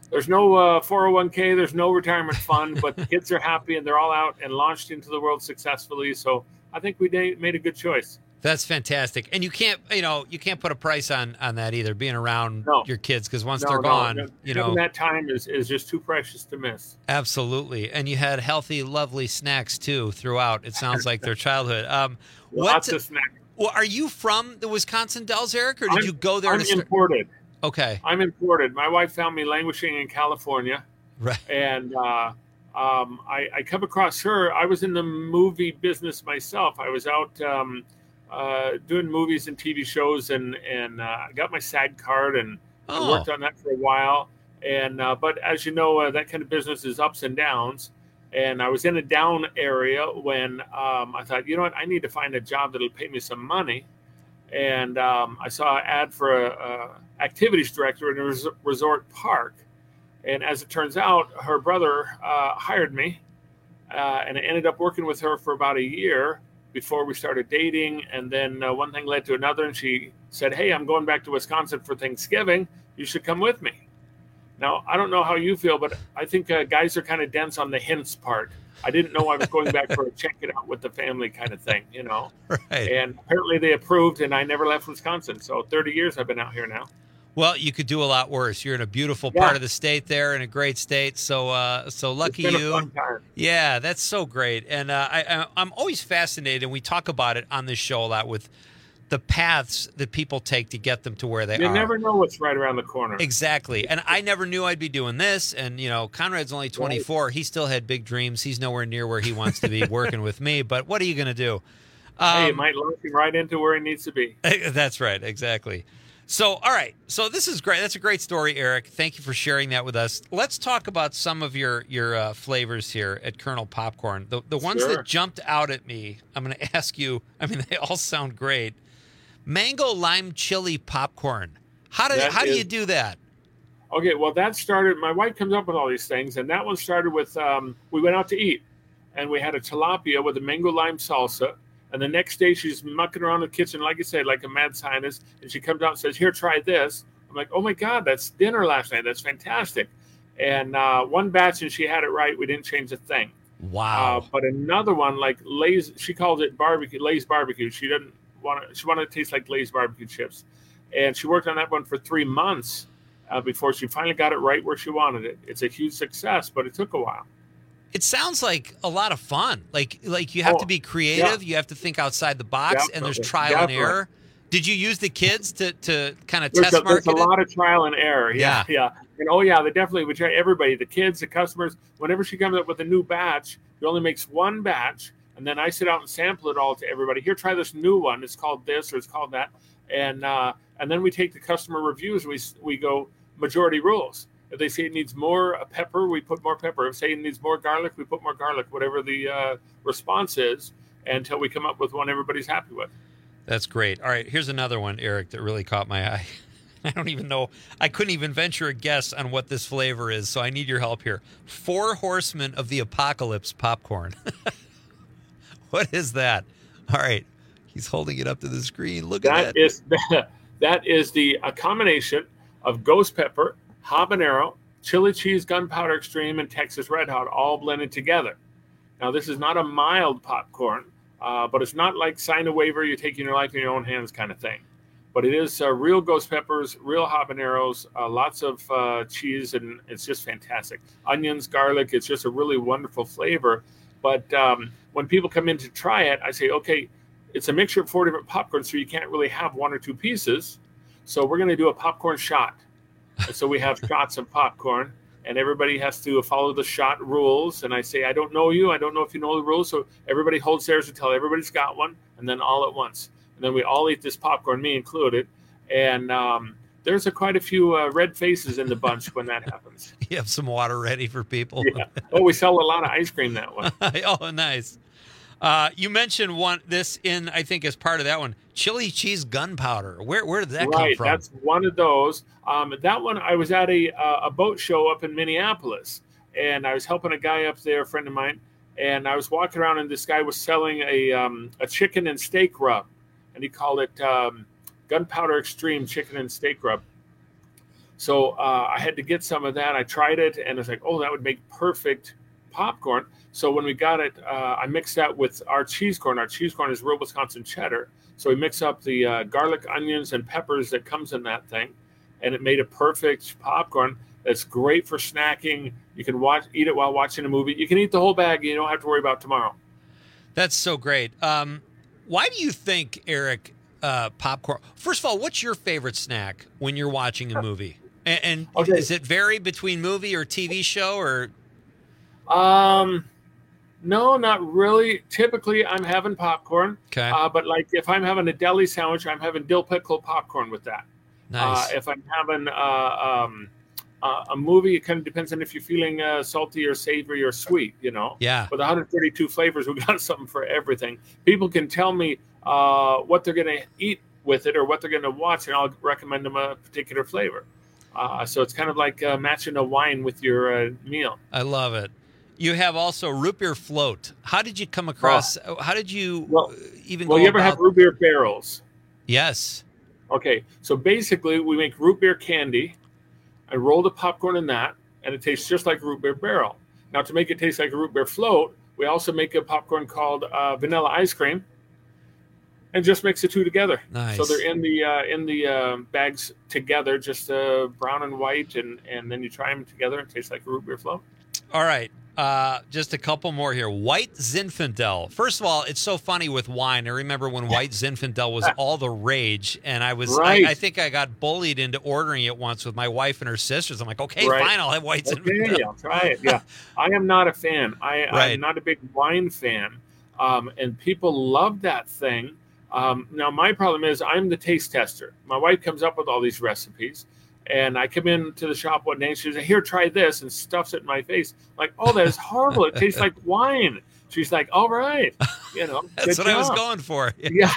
There's no uh, four oh one k, there's no retirement fund, but the kids are happy and they're all out and launched into the world successfully. So I think we made a good choice. That's fantastic. And you can't, you know, you can't put a price on, on that either, being around no. your kids, because once no, they're no, gone, no. you know. that time is, is just too precious to miss. Absolutely. And you had healthy, lovely snacks, too, throughout. It sounds like their childhood. Um, Lots what, of snacks. Well, are you from the Wisconsin Dells, Eric, or did I'm, you go there? I'm to start? imported. Okay. I'm imported. My wife found me languishing in California. Right. And uh, um, I, I come across her. I was in the movie business myself. I was out um, uh, doing movies and T V shows, and and uh, I got my SAG card, and Oh. I worked on that for a while. And uh, but as you know, uh, that kind of business is ups and downs. And I was in a down area when um, I thought, you know what, I need to find a job that'll pay me some money. And um, I saw an ad for a, a activities director in a res- resort park. And as it turns out, her brother uh, hired me, uh, and I ended up working with her for about a year before we started dating. And then uh, one thing led to another, and she said, hey, I'm going back to Wisconsin for Thanksgiving. You should come with me. Now, I don't know how you feel, but I think uh, guys are kind of dense on the hints part. I didn't know I was going back for a check it out with the family kind of thing, you know. Right. And apparently they approved, and I never left Wisconsin. So thirty years I've been out here now. Well, you could do a lot worse. You're in a beautiful Yeah. part of the state there, in a great state. So, uh, so lucky It's been you. a fun time. Yeah, that's so great. And uh, I, I, I'm always fascinated, and we talk about it on this show a lot, with the paths that people take to get them to where they You are. never know what's right around the corner. Exactly. And I never knew I'd be doing this. And, you know, Conrad's only twenty-four. He still had big dreams. He's nowhere near where he wants to be working with me. But what are you going to do? Um, hey, it might launch him right into where he needs to be. That's right. Exactly. So, all right. So this is great. That's a great story, Eric. Thank you for sharing that with us. Let's talk about some of your your uh, flavors here at Colonel Popcorn. The the ones Sure. that jumped out at me, I'm going to ask you. I mean, they all sound great. Mango lime chili popcorn. How do That how do is- you do that? Okay, well, that started, my wife comes up with all these things, and that one started with, um, we went out to eat, and we had a tilapia with a mango lime salsa, and the next day she's mucking around the kitchen, like I said, like a mad scientist, and she comes out and says, here, try this. I'm like, oh my God, that's dinner last night. That's fantastic. And uh, one batch, and she had it right. We didn't change a thing. Wow. Uh, but another one, like Lay's, she calls it barbecue, Lay's barbecue. She doesn't want to, she wanted to taste like Lay's barbecue chips. And she worked on that one for three months uh, before she finally got it right where she wanted it. It's a huge success, but it took a while. It sounds like a lot of fun. Like like you have Oh, to be creative. yeah. You have to think outside the box, and there's Definitely, trial and definitely. error. Did you use the kids to, to kind of There's test a, there's market a it? lot of trial and error. Yeah, yeah. And oh, yeah, they definitely would try everybody, the kids, the customers. Whenever she comes up with a new batch, she only makes one batch. And then I sit out and sample it all to everybody. Here, try this new one. It's called this or it's called that. And uh, and then we take the customer reviews. We we go majority rules. If they say it needs more pepper, we put more pepper. If they say it needs more garlic, we put more garlic, whatever the uh, response is, until we come up with one everybody's happy with. That's great. All right, here's another one, Eric, that really caught my eye. I don't even know. I couldn't even venture a guess on what this flavor is, so I need your help here. Four Horsemen of the Apocalypse popcorn. What is that? All right. He's holding it up to the screen. Look at That that. is that is the a combination of ghost pepper, habanero, chili cheese, gunpowder extreme, and Texas Red Hot all blended together. Now, this is not a mild popcorn, uh, but it's not like sign a waiver, you're taking your life in your own hands kind of thing. But it is uh, real ghost peppers, real habaneros, uh, lots of uh, cheese, and it's just fantastic. Onions, garlic, it's just a really wonderful flavor. But um, when people come in to try it, I say, okay, it's a mixture of four different popcorns, so you can't really have one or two pieces. So we're going to do a popcorn shot. And so we have shots of popcorn, and everybody has to follow the shot rules. And I say, I don't know you. I don't know if you know the rules. So everybody holds theirs until everybody's got one, and then all at once. And then we all eat this popcorn, me included. And um, there's a, quite a few uh, red faces in the bunch when that happens. You have some water ready for people. Yeah. Oh, we sell a lot of ice cream that way. Oh, nice. Uh, you mentioned one this in, I think, as part of that one, chili cheese gunpowder. Where where did that right, come from? That's one of those. Um, that one, I was at a uh, a boat show up in Minneapolis, and I was helping a guy up there, a friend of mine, and I was walking around, and this guy was selling a um, a chicken and steak rub, and he called it um, Gunpowder Extreme Chicken and Steak Rub. So uh, I had to get some of that. I tried it, and it's like, oh, that would make perfect popcorn. So when we got it, uh, I mixed that with our cheese corn. Our cheese corn is real Wisconsin cheddar. So we mix up the uh, garlic, onions, and peppers that comes in that thing, and it made a perfect popcorn. That's great for snacking. You can watch, eat it while watching a movie. You can eat the whole bag. You don't have to worry about tomorrow. That's so great. Um, why do you think, Eric, uh, popcorn? First of all, what's your favorite snack when you're watching a movie? And, and okay. Does it vary between movie or T V show or? Um, no, not really. Typically, I'm having popcorn. Okay. Uh, but like if I'm having a deli sandwich, I'm having dill pickle popcorn with that. Nice. Uh, if I'm having uh, um, uh, a movie, it kind of depends on if you're feeling uh, salty or savory or sweet, you know? Yeah. With one hundred thirty-two flavors, we got something for everything. People can tell me uh, what they're going to eat with it or what they're going to watch, and I'll recommend them a particular flavor. Uh, so it's kind of like uh, matching a wine with your uh, meal. I love it. You have also root beer float. How did you come across? Oh. How did you well, even? Well, go you ever about... have root beer barrels? Yes. Okay, so basically we make root beer candy. I roll the popcorn in that, and it tastes just like a root beer barrel. Now, to make it taste like a root beer float, we also make a popcorn called uh, vanilla ice cream, and just mix the two together. Nice. So they're in the uh, in the uh, bags together, just uh, brown and white, and and then you try them together and it tastes like a root beer float. All right. Uh, just a couple more here. White Zinfandel. First of all, it's so funny with wine. I remember when White Zinfandel was all the rage, and I was, right. I, I think I got bullied into ordering it once with my wife and her sisters. I'm like, okay, right. fine, I'll have White okay, Zinfandel. I'll try it. Yeah, I am not a fan. I, right. I'm not a big wine fan, um, and people love that thing. Um, now, my problem is I'm the taste tester. My wife comes up with all these recipes. And I come into the shop one day and she says, here, try this, and stuffs it in my face. Like, oh, that is horrible. It tastes like wine. She's like, all right. You know, that's what job. I was going for. Yeah.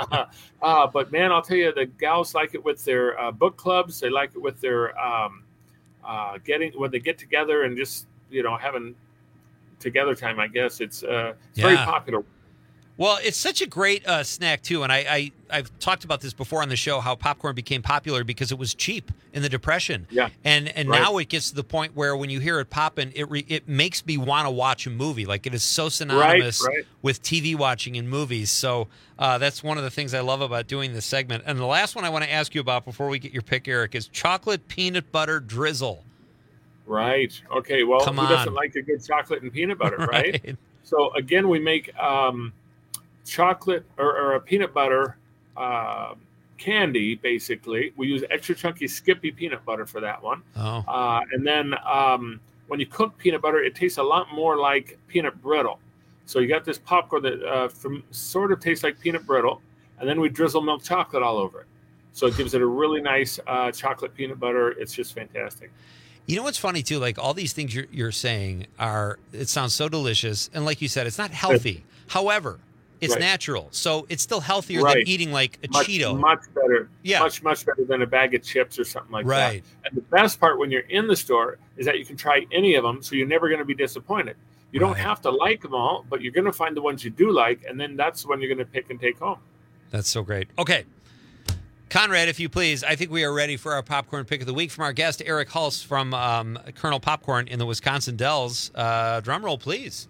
uh, but, man, I'll tell you, the gals like it with their uh, book clubs. They like it with their um, uh, getting when they get together and just, you know, having together time, I guess. It's, uh, it's yeah. very popular. Well, it's such a great uh, snack, too. And I, I, I've talked about this before on the show, how popcorn became popular because it was cheap in the Depression. Yeah. And and right. now it gets to the point where when you hear it popping, it re, it makes me want to watch a movie. Like it is so synonymous right, right. with T V watching and movies. So uh, that's one of the things I love about doing this segment. And the last one I want to ask you about before we get your pick, Eric, is chocolate peanut butter drizzle. Right. Okay. Well, Come who on. doesn't like a good chocolate and peanut butter, right? right. So, again, we make um, chocolate or, or a peanut butter uh, candy, basically. We use extra chunky Skippy peanut butter for that one. Oh. Uh, and then um, when you cook peanut butter, it tastes a lot more like peanut brittle. So you got this popcorn that uh, from, sort of tastes like peanut brittle, and then we drizzle milk chocolate all over it. So it gives it a really nice uh, chocolate peanut butter. It's just fantastic. You know what's funny, too? Like, all these things you're, you're saying are, it sounds so delicious. And like you said, it's not healthy. However, it's right. natural. So it's still healthier right. than eating, like, a much, Cheeto. Much better. Yeah. Much, much better than a bag of chips or something like right. that. And the best part when you're in the store is that you can try any of them, so you're never going to be disappointed. You don't right. have to like them all, but you're going to find the ones you do like, and then that's when you're going to pick and take home. That's so great. Okay. Conrad, if you please, I think we are ready for our popcorn pick of the week from our guest, Eric Hulse from um, Colonel Popcorn in the Wisconsin Dells. Uh, drum roll, please.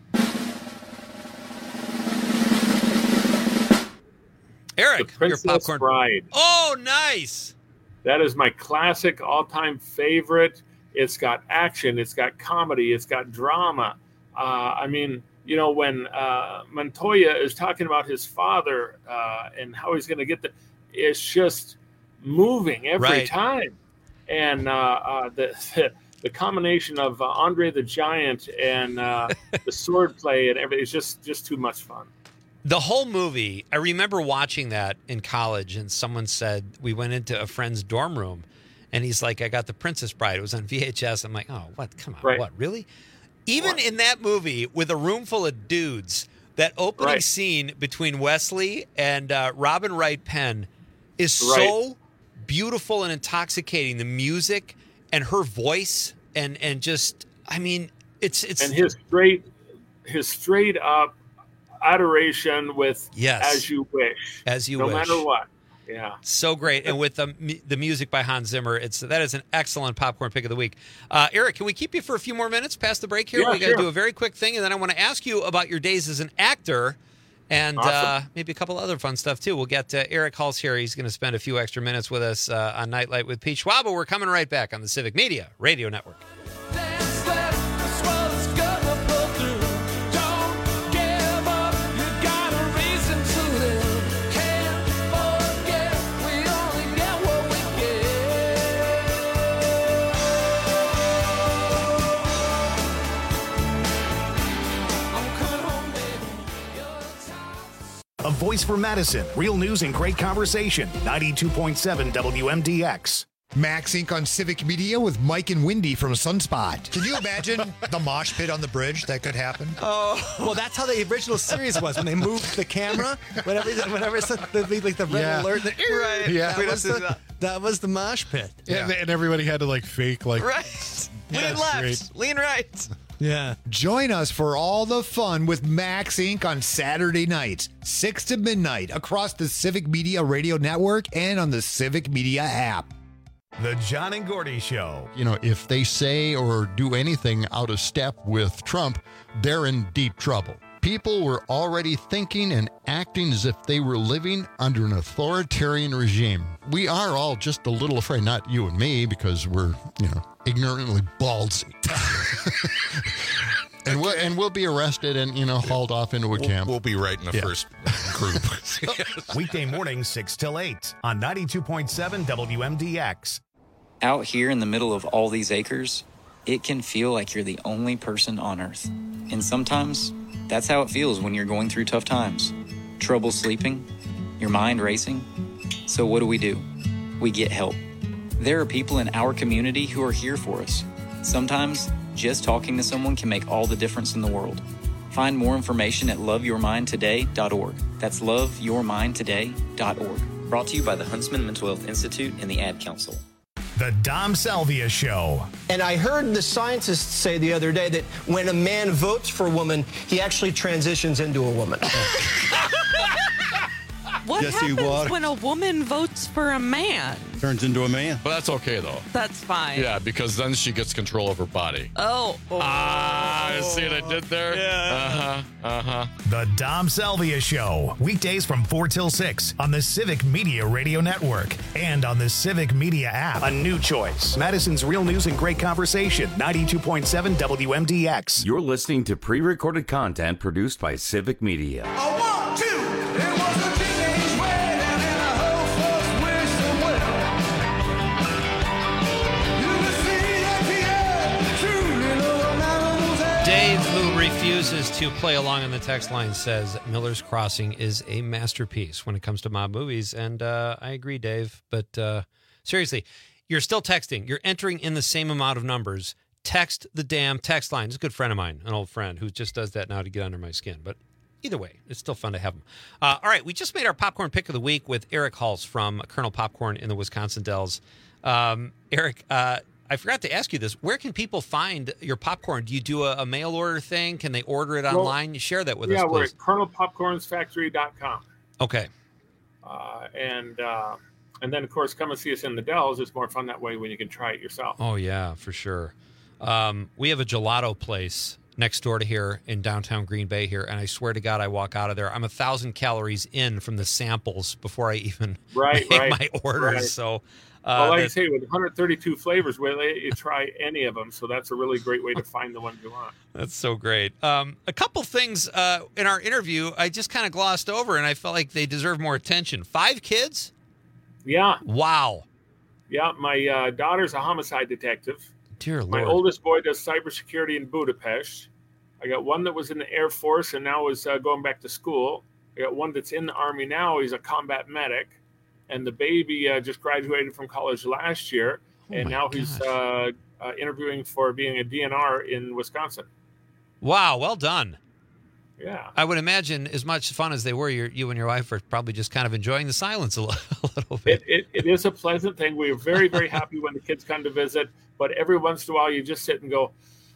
Eric, the your Princess popcorn. Bride. Oh, nice. That is my classic all-time favorite. It's got action. It's got comedy. It's got drama. Uh, I mean, you know, when uh, Montoya is talking about his father uh, and how he's going to get the, it's just moving every right. time. And uh, uh, the the combination of uh, Andre the Giant and uh, the sword play and everything is just just too much fun. The whole movie, I remember watching that in college, and someone said, we went into a friend's dorm room, and he's like, I got The Princess Bride. It was on V H S. I'm like, oh, what? Come on, right. what? Really? Even what? In that movie, with a room full of dudes, that opening right. scene between Wesley and uh, Robin Wright Penn is right. so beautiful and intoxicating. The music and her voice and, and just, I mean, it's... it's and his straight, his straight up adoration with yes. As You Wish. As You no Wish. No matter what. Yeah. So great. And with the mu- the music by Hans Zimmer, it's that is an excellent popcorn pick of the week. Uh, Eric, can we keep you for a few more minutes past the break here? Yeah, we got to sure. do a very quick thing, and then I want to ask you about your days as an actor and Awesome. uh, maybe a couple other fun stuff, too. We'll get uh, Eric Hulse here. He's going to spend a few extra minutes with us uh, on Nightlight with Pete Schwab. We're coming right back on the Civic Media Radio Network. A voice for Madison. Real news and great conversation. ninety-two point seven W M D X. Max Incorporated on Civic Media with Mike and Wendy from Sunspot. Can you imagine the mosh pit on the bridge that could happen? Oh, well, that's how the original series was when they moved the camera. Whenever, whenever it's the, the, like the red Yeah. alert, the, Right. Yeah, We that was, just- the, that was the mosh pit. Yeah. And, and everybody had to like fake like Right. Yeah, Lean that's left, great. lean right. Yeah. Join us for all the fun with Max Incorporated on Saturday nights, six to midnight, across the Civic Media Radio Network and on the Civic Media app. The John and Gordy Show. You know, if they say or do anything out of step with Trump, they're in deep trouble. People were already thinking and acting as if they were living under an authoritarian regime. We are all just a little afraid, not you and me, because we're, you know, ignorantly ballsy. and we'll and we'll be arrested and, you know, hauled off into a We'll, camp. we'll be right in the Yeah. first group. Weekday mornings, six till eight on ninety-two point seven W M D X. Out here in the middle of all these acres, it can feel like you're the only person on Earth. And sometimes, that's how it feels when you're going through tough times. Trouble sleeping, your mind racing. So what do we do? We get help. There are people in our community who are here for us. Sometimes, just talking to someone can make all the difference in the world. Find more information at love your mind today dot org. That's love your mind today dot org. Brought to you by the Huntsman Mental Health Institute and the Ad Council. The Dom Salvia Show. And I heard the scientists say the other day that when a man votes for a woman, he actually transitions into a woman. What Yes, he happens was. when a woman votes for a man? Turns into a man. But that's okay, though. That's fine. Yeah, because then she gets control of her body. Oh. oh. Ah, you see what I did there? Yeah. Uh-huh, uh-huh. The Dom Salvia Show. Weekdays from four till six on the Civic Media Radio Network and on the Civic Media app. A new choice. Madison's real news and great conversation. ninety-two point seven W M D X. You're listening to pre-recorded content produced by Civic Media. one, two. It was a teenage wedding and a whole folks wished them well. You can see that the air truly know an animal's air. Dave, who refuses to play along on the text line, says Miller's Crossing is a masterpiece when it comes to mob movies. And uh, I agree, Dave. But uh, seriously, you're still texting. You're entering in the same amount of numbers. Text the damn text line. It's a good friend of mine, an old friend, who just does that now to get under my skin. But either way, it's still fun to have him. Uh, all right, we just made our popcorn pick of the week with Eric Hulse from Colonel Popcorn in the Wisconsin Dells. Um, Eric, uh, I forgot to ask you this. Where can people find your popcorn? Do you do a, a mail order thing? Can they order it Well, online? Share that with yeah, Yeah, we're we're at colonel popcorns factory dot com. Okay. Uh, and uh, and then, of course, come and see us in the Dells. It's more fun that way when you can try it yourself. Oh, yeah, for sure. Um, we have a gelato place next door to here in downtown Green Bay here, and I swear to God, I walk out of there. I'm a thousand calories in from the samples before I even Right, make right, my orders. right. So, uh, well, like I that- say, with one hundred thirty-two flavors, we'll let you try any of them. So that's a really great way to find the one you want. That's so great. Um, a couple things uh, in our interview I just kind of glossed over, and I felt like they deserve more attention. Five kids? Yeah. Wow. Yeah, my uh, daughter's a homicide detective. Dear My Lord. oldest boy does cybersecurity in Budapest. I got one that was in the Air Force and now is uh, going back to school. I got one that's in the Army now. He's a combat medic. And the baby uh, just graduated from college last year. Oh and my now he's uh, uh, interviewing for being a D N R in Wisconsin. Wow, well done. Yeah. I would imagine as much fun as they were, you you and your wife are probably just kind of enjoying the silence a, li- a little bit. It, it, it is a pleasant thing. We're very, very happy when the kids come to visit. But every once in a while, you just sit and go,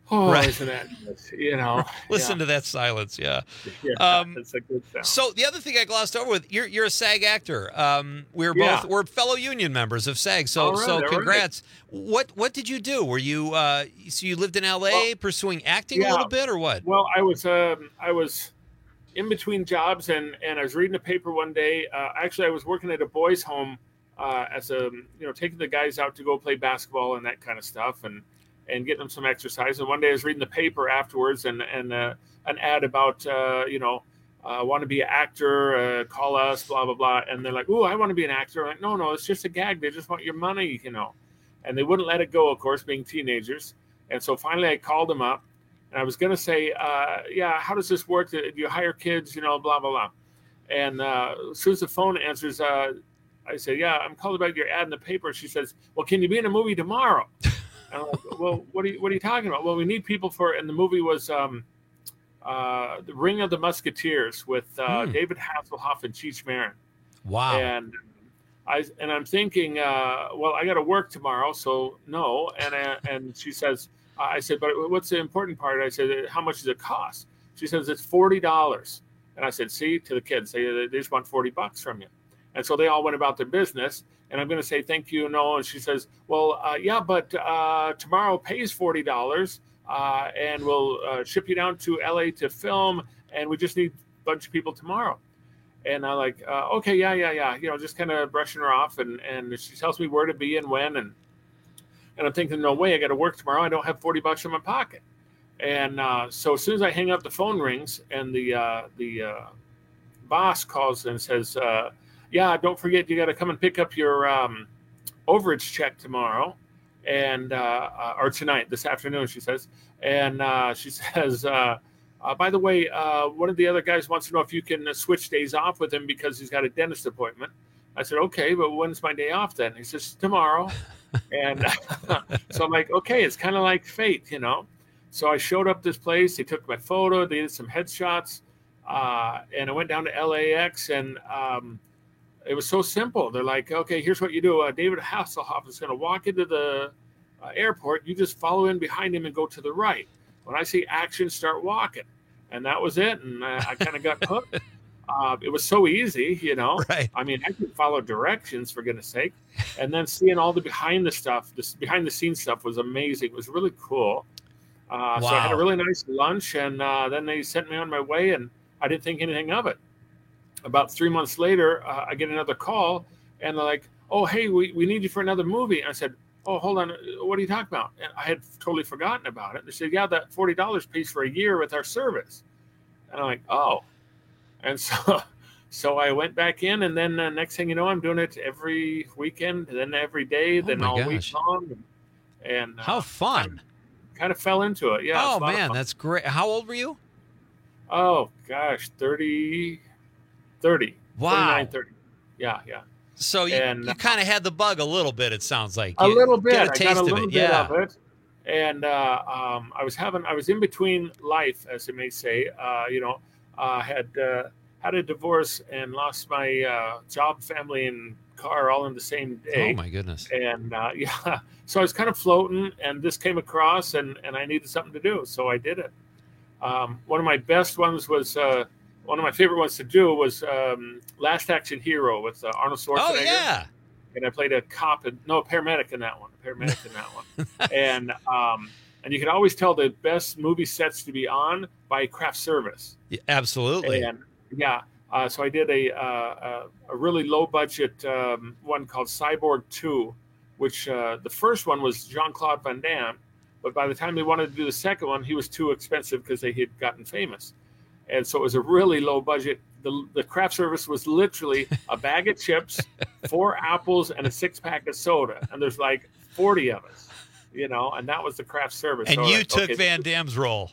Oh, Right. isn't that, you know? Listen yeah. to that silence. Yeah. Yeah, Um, it's a good sound. So the other thing I glossed over with you're you're a SAG actor. Um, we were Yeah. both we're fellow union members of SAG. So All right, so all right. congrats. What what did you do? Were you uh, so you lived in L A Well, pursuing acting a yeah. little bit or what? Well, I was um, I was in between jobs, and, and I was reading a paper one day. Uh, actually, I was working at a boys' home uh, as a you know taking the guys out to go play basketball and that kind of stuff, and and getting them some exercise. And one day I was reading the paper afterwards, and and uh, an ad about uh, you know uh, want to be an actor, uh, call us, blah blah blah. And they're like, "Ooh, I want to be an actor." I'm like, no, no, it's just a gag. They just want your money, you know. And they wouldn't let it go, of course, being teenagers. And so finally, I called them up. And I was going to say, uh, yeah, how does this work? Do you hire kids, you know, blah, blah, blah. And uh, as soon as the phone answers, uh, I said, yeah, I'm called about your ad in the paper. She says, well, can you be in a movie tomorrow? And I'm like, well, what are you, what are you talking about? Well, we need people for, and the movie was um, uh, The Ring of the Musketeers with uh, Hmm. David Hasselhoff and Cheech Marin. Wow. And I and I'm thinking, uh, well, I got to work tomorrow, so no. And uh, and she says, I said, but what's the important part? I said, how much does it cost? She says it's forty dollars. And I said, see, to the kids, they they just want forty bucks from you. And so they all went about their business. And I'm going to say thank you, no. And she says, well, uh, yeah, but uh, tomorrow pays forty dollars, uh, and we'll uh, ship you down to L A to film, and we just need a bunch of people tomorrow. And I'm like, uh, okay, yeah, yeah, yeah. You know, just kind of brushing her off. And, and she tells me where to be and when. And and I'm thinking, no way, I got to work tomorrow. I don't have forty bucks in my pocket. And uh, so as soon as I hang up, the phone rings, and the uh, the uh, boss calls and says, uh, yeah, don't forget, you got to come and pick up your um, overage check tomorrow. And uh, uh, or tonight, this afternoon, she says. And uh, she says, uh, Uh, by the way, uh, one of the other guys wants to know if you can uh, switch days off with him because he's got a dentist appointment. I said, okay, but when's my day off then? He says, tomorrow. And so I'm like, okay, it's kind of like fate, you know. So I showed up this place. They took my photo. They did some headshots. Uh, and I went down to L A X, and um, it was so simple. They're like, okay, here's what you do. Uh, David Hasselhoff is going to walk into the uh, airport. You just follow in behind him and go to the right. When I see action, start walking. And that was it. And uh, I kind of got hooked. Uh, it was so easy, you know. Right. I mean, I could follow directions, for goodness sake. And then seeing all the behind the stuff, this behind the scenes stuff was amazing. It was really cool. Uh, So I had a Wow. really nice lunch, and uh, then they sent me on my way, and I didn't think anything of it. About three months later, uh, I get another call, and they're like, oh, hey, we, we need you for another movie. And I said, oh, hold on, what are you talking about? And I had totally forgotten about it. They said, yeah, that forty dollars pays for a year with our service. And I'm like, oh. And so so I went back in, and then uh, next thing you know, I'm doing it every weekend, then every day, then my all week gosh. long. And, and uh, How fun. kind of fell into it. Yeah. Oh, it's a lot of man, fun. that's great. How old were you? Oh, gosh, thirty, thirty. Wow. twenty-nine, thirty. Yeah, yeah. So you, And, you kind of had the bug a little bit, it sounds like. A You little bit. Got a I taste got a of little it. bit Yeah. of it. And uh, um, I was having, I was in between life, as they may say. Uh, you know, uh, had uh, had a divorce and lost my uh, job, family, and car all in the same day. Oh, my goodness. And uh, yeah, so I was kind of floating, and this came across, and, and I needed something to do, so I did it. Um, one of my best ones was, uh, one of my favorite ones to do was um, Last Action Hero with uh, Arnold Schwarzenegger. Oh, yeah. And I played a cop, and, no, a paramedic in that one, a paramedic in that one. And um, and you can always tell the best movie sets to be on by craft service. Yeah, absolutely. And yeah, uh, so I did a uh, a, a really low budget um, one called Cyborg two, which uh, the first one was Jean-Claude Van Damme, but by the time they wanted to do the second one, he was too expensive because they had gotten famous, and so it was a really low budget. The the craft service was literally a bag of chips, four apples, and a six pack of soda, and there's like forty of us. You know, and that was the craft service. And So you like, took okay, Van Damme's role.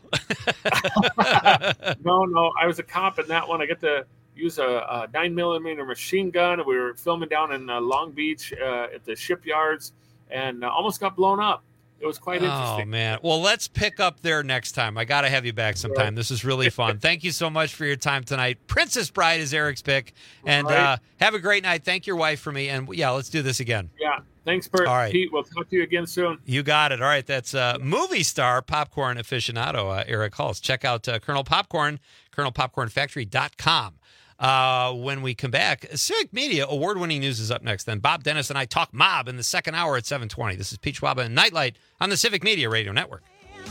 no, no, I was a cop in that one. I got to use a, a nine millimeter machine gun. We were filming down in uh, Long Beach uh, at the shipyards, and uh, almost got blown up. It was quite Oh, interesting. man. Well, let's pick up there next time. I got to have you back sometime. This is really fun. Thank you so much for your time tonight. Princess Bride is Eric's pick. And Right. uh, have a great night. Thank your wife for me. And, yeah, let's do this again. Yeah. Thanks, Bert. All right. Pete. We'll talk to you again soon. You got it. All right. That's uh, movie star, popcorn aficionado, uh, Eric Hulse. Check out uh, Colonel Popcorn, colonel popcorn factory dot com. Uh, when we come back, Civic Media award-winning news is up next. Then Bob Dennis and I talk mob in the second hour at seven twenty. This is Pete Schwaba and Nightlight on the Civic Media Radio Network.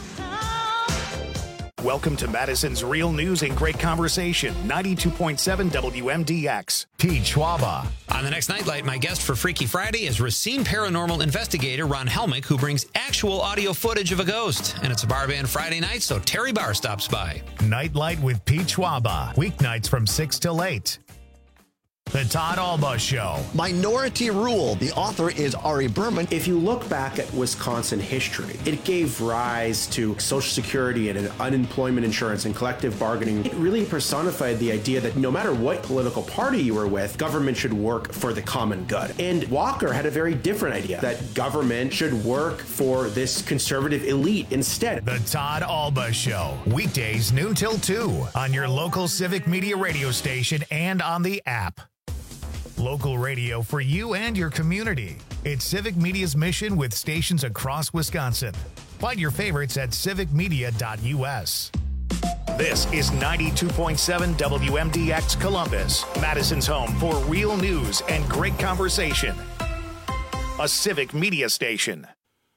Welcome to Madison's Real News and Great Conversation, ninety-two point seven W M D X. Pete Schwaba. On the next Nightlight, my guest for Freaky Friday is Racine paranormal investigator Ron Helmick, who brings actual audio footage of a ghost. And it's a bar band Friday night, so Terry Barr stops by. Nightlight with Pete Schwaba. Weeknights from six till eight. The Todd Alba Show. Minority Rule. The author is Ari Berman. If you look back at Wisconsin history, it gave rise to Social Security and unemployment insurance and collective bargaining. It really personified the idea that no matter what political party you were with, government should work for the common good. And Walker had a very different idea, that government should work for this conservative elite instead. The Todd Alba Show. Weekdays noon till two on your local Civic Media radio station and on the app. Local radio for you and your community. It's Civic Media's mission with stations across Wisconsin. Find your favorites at civic media dot U S. This is ninety-two point seven W M D X Columbus, Madison's home for real news and great conversation. A Civic Media station.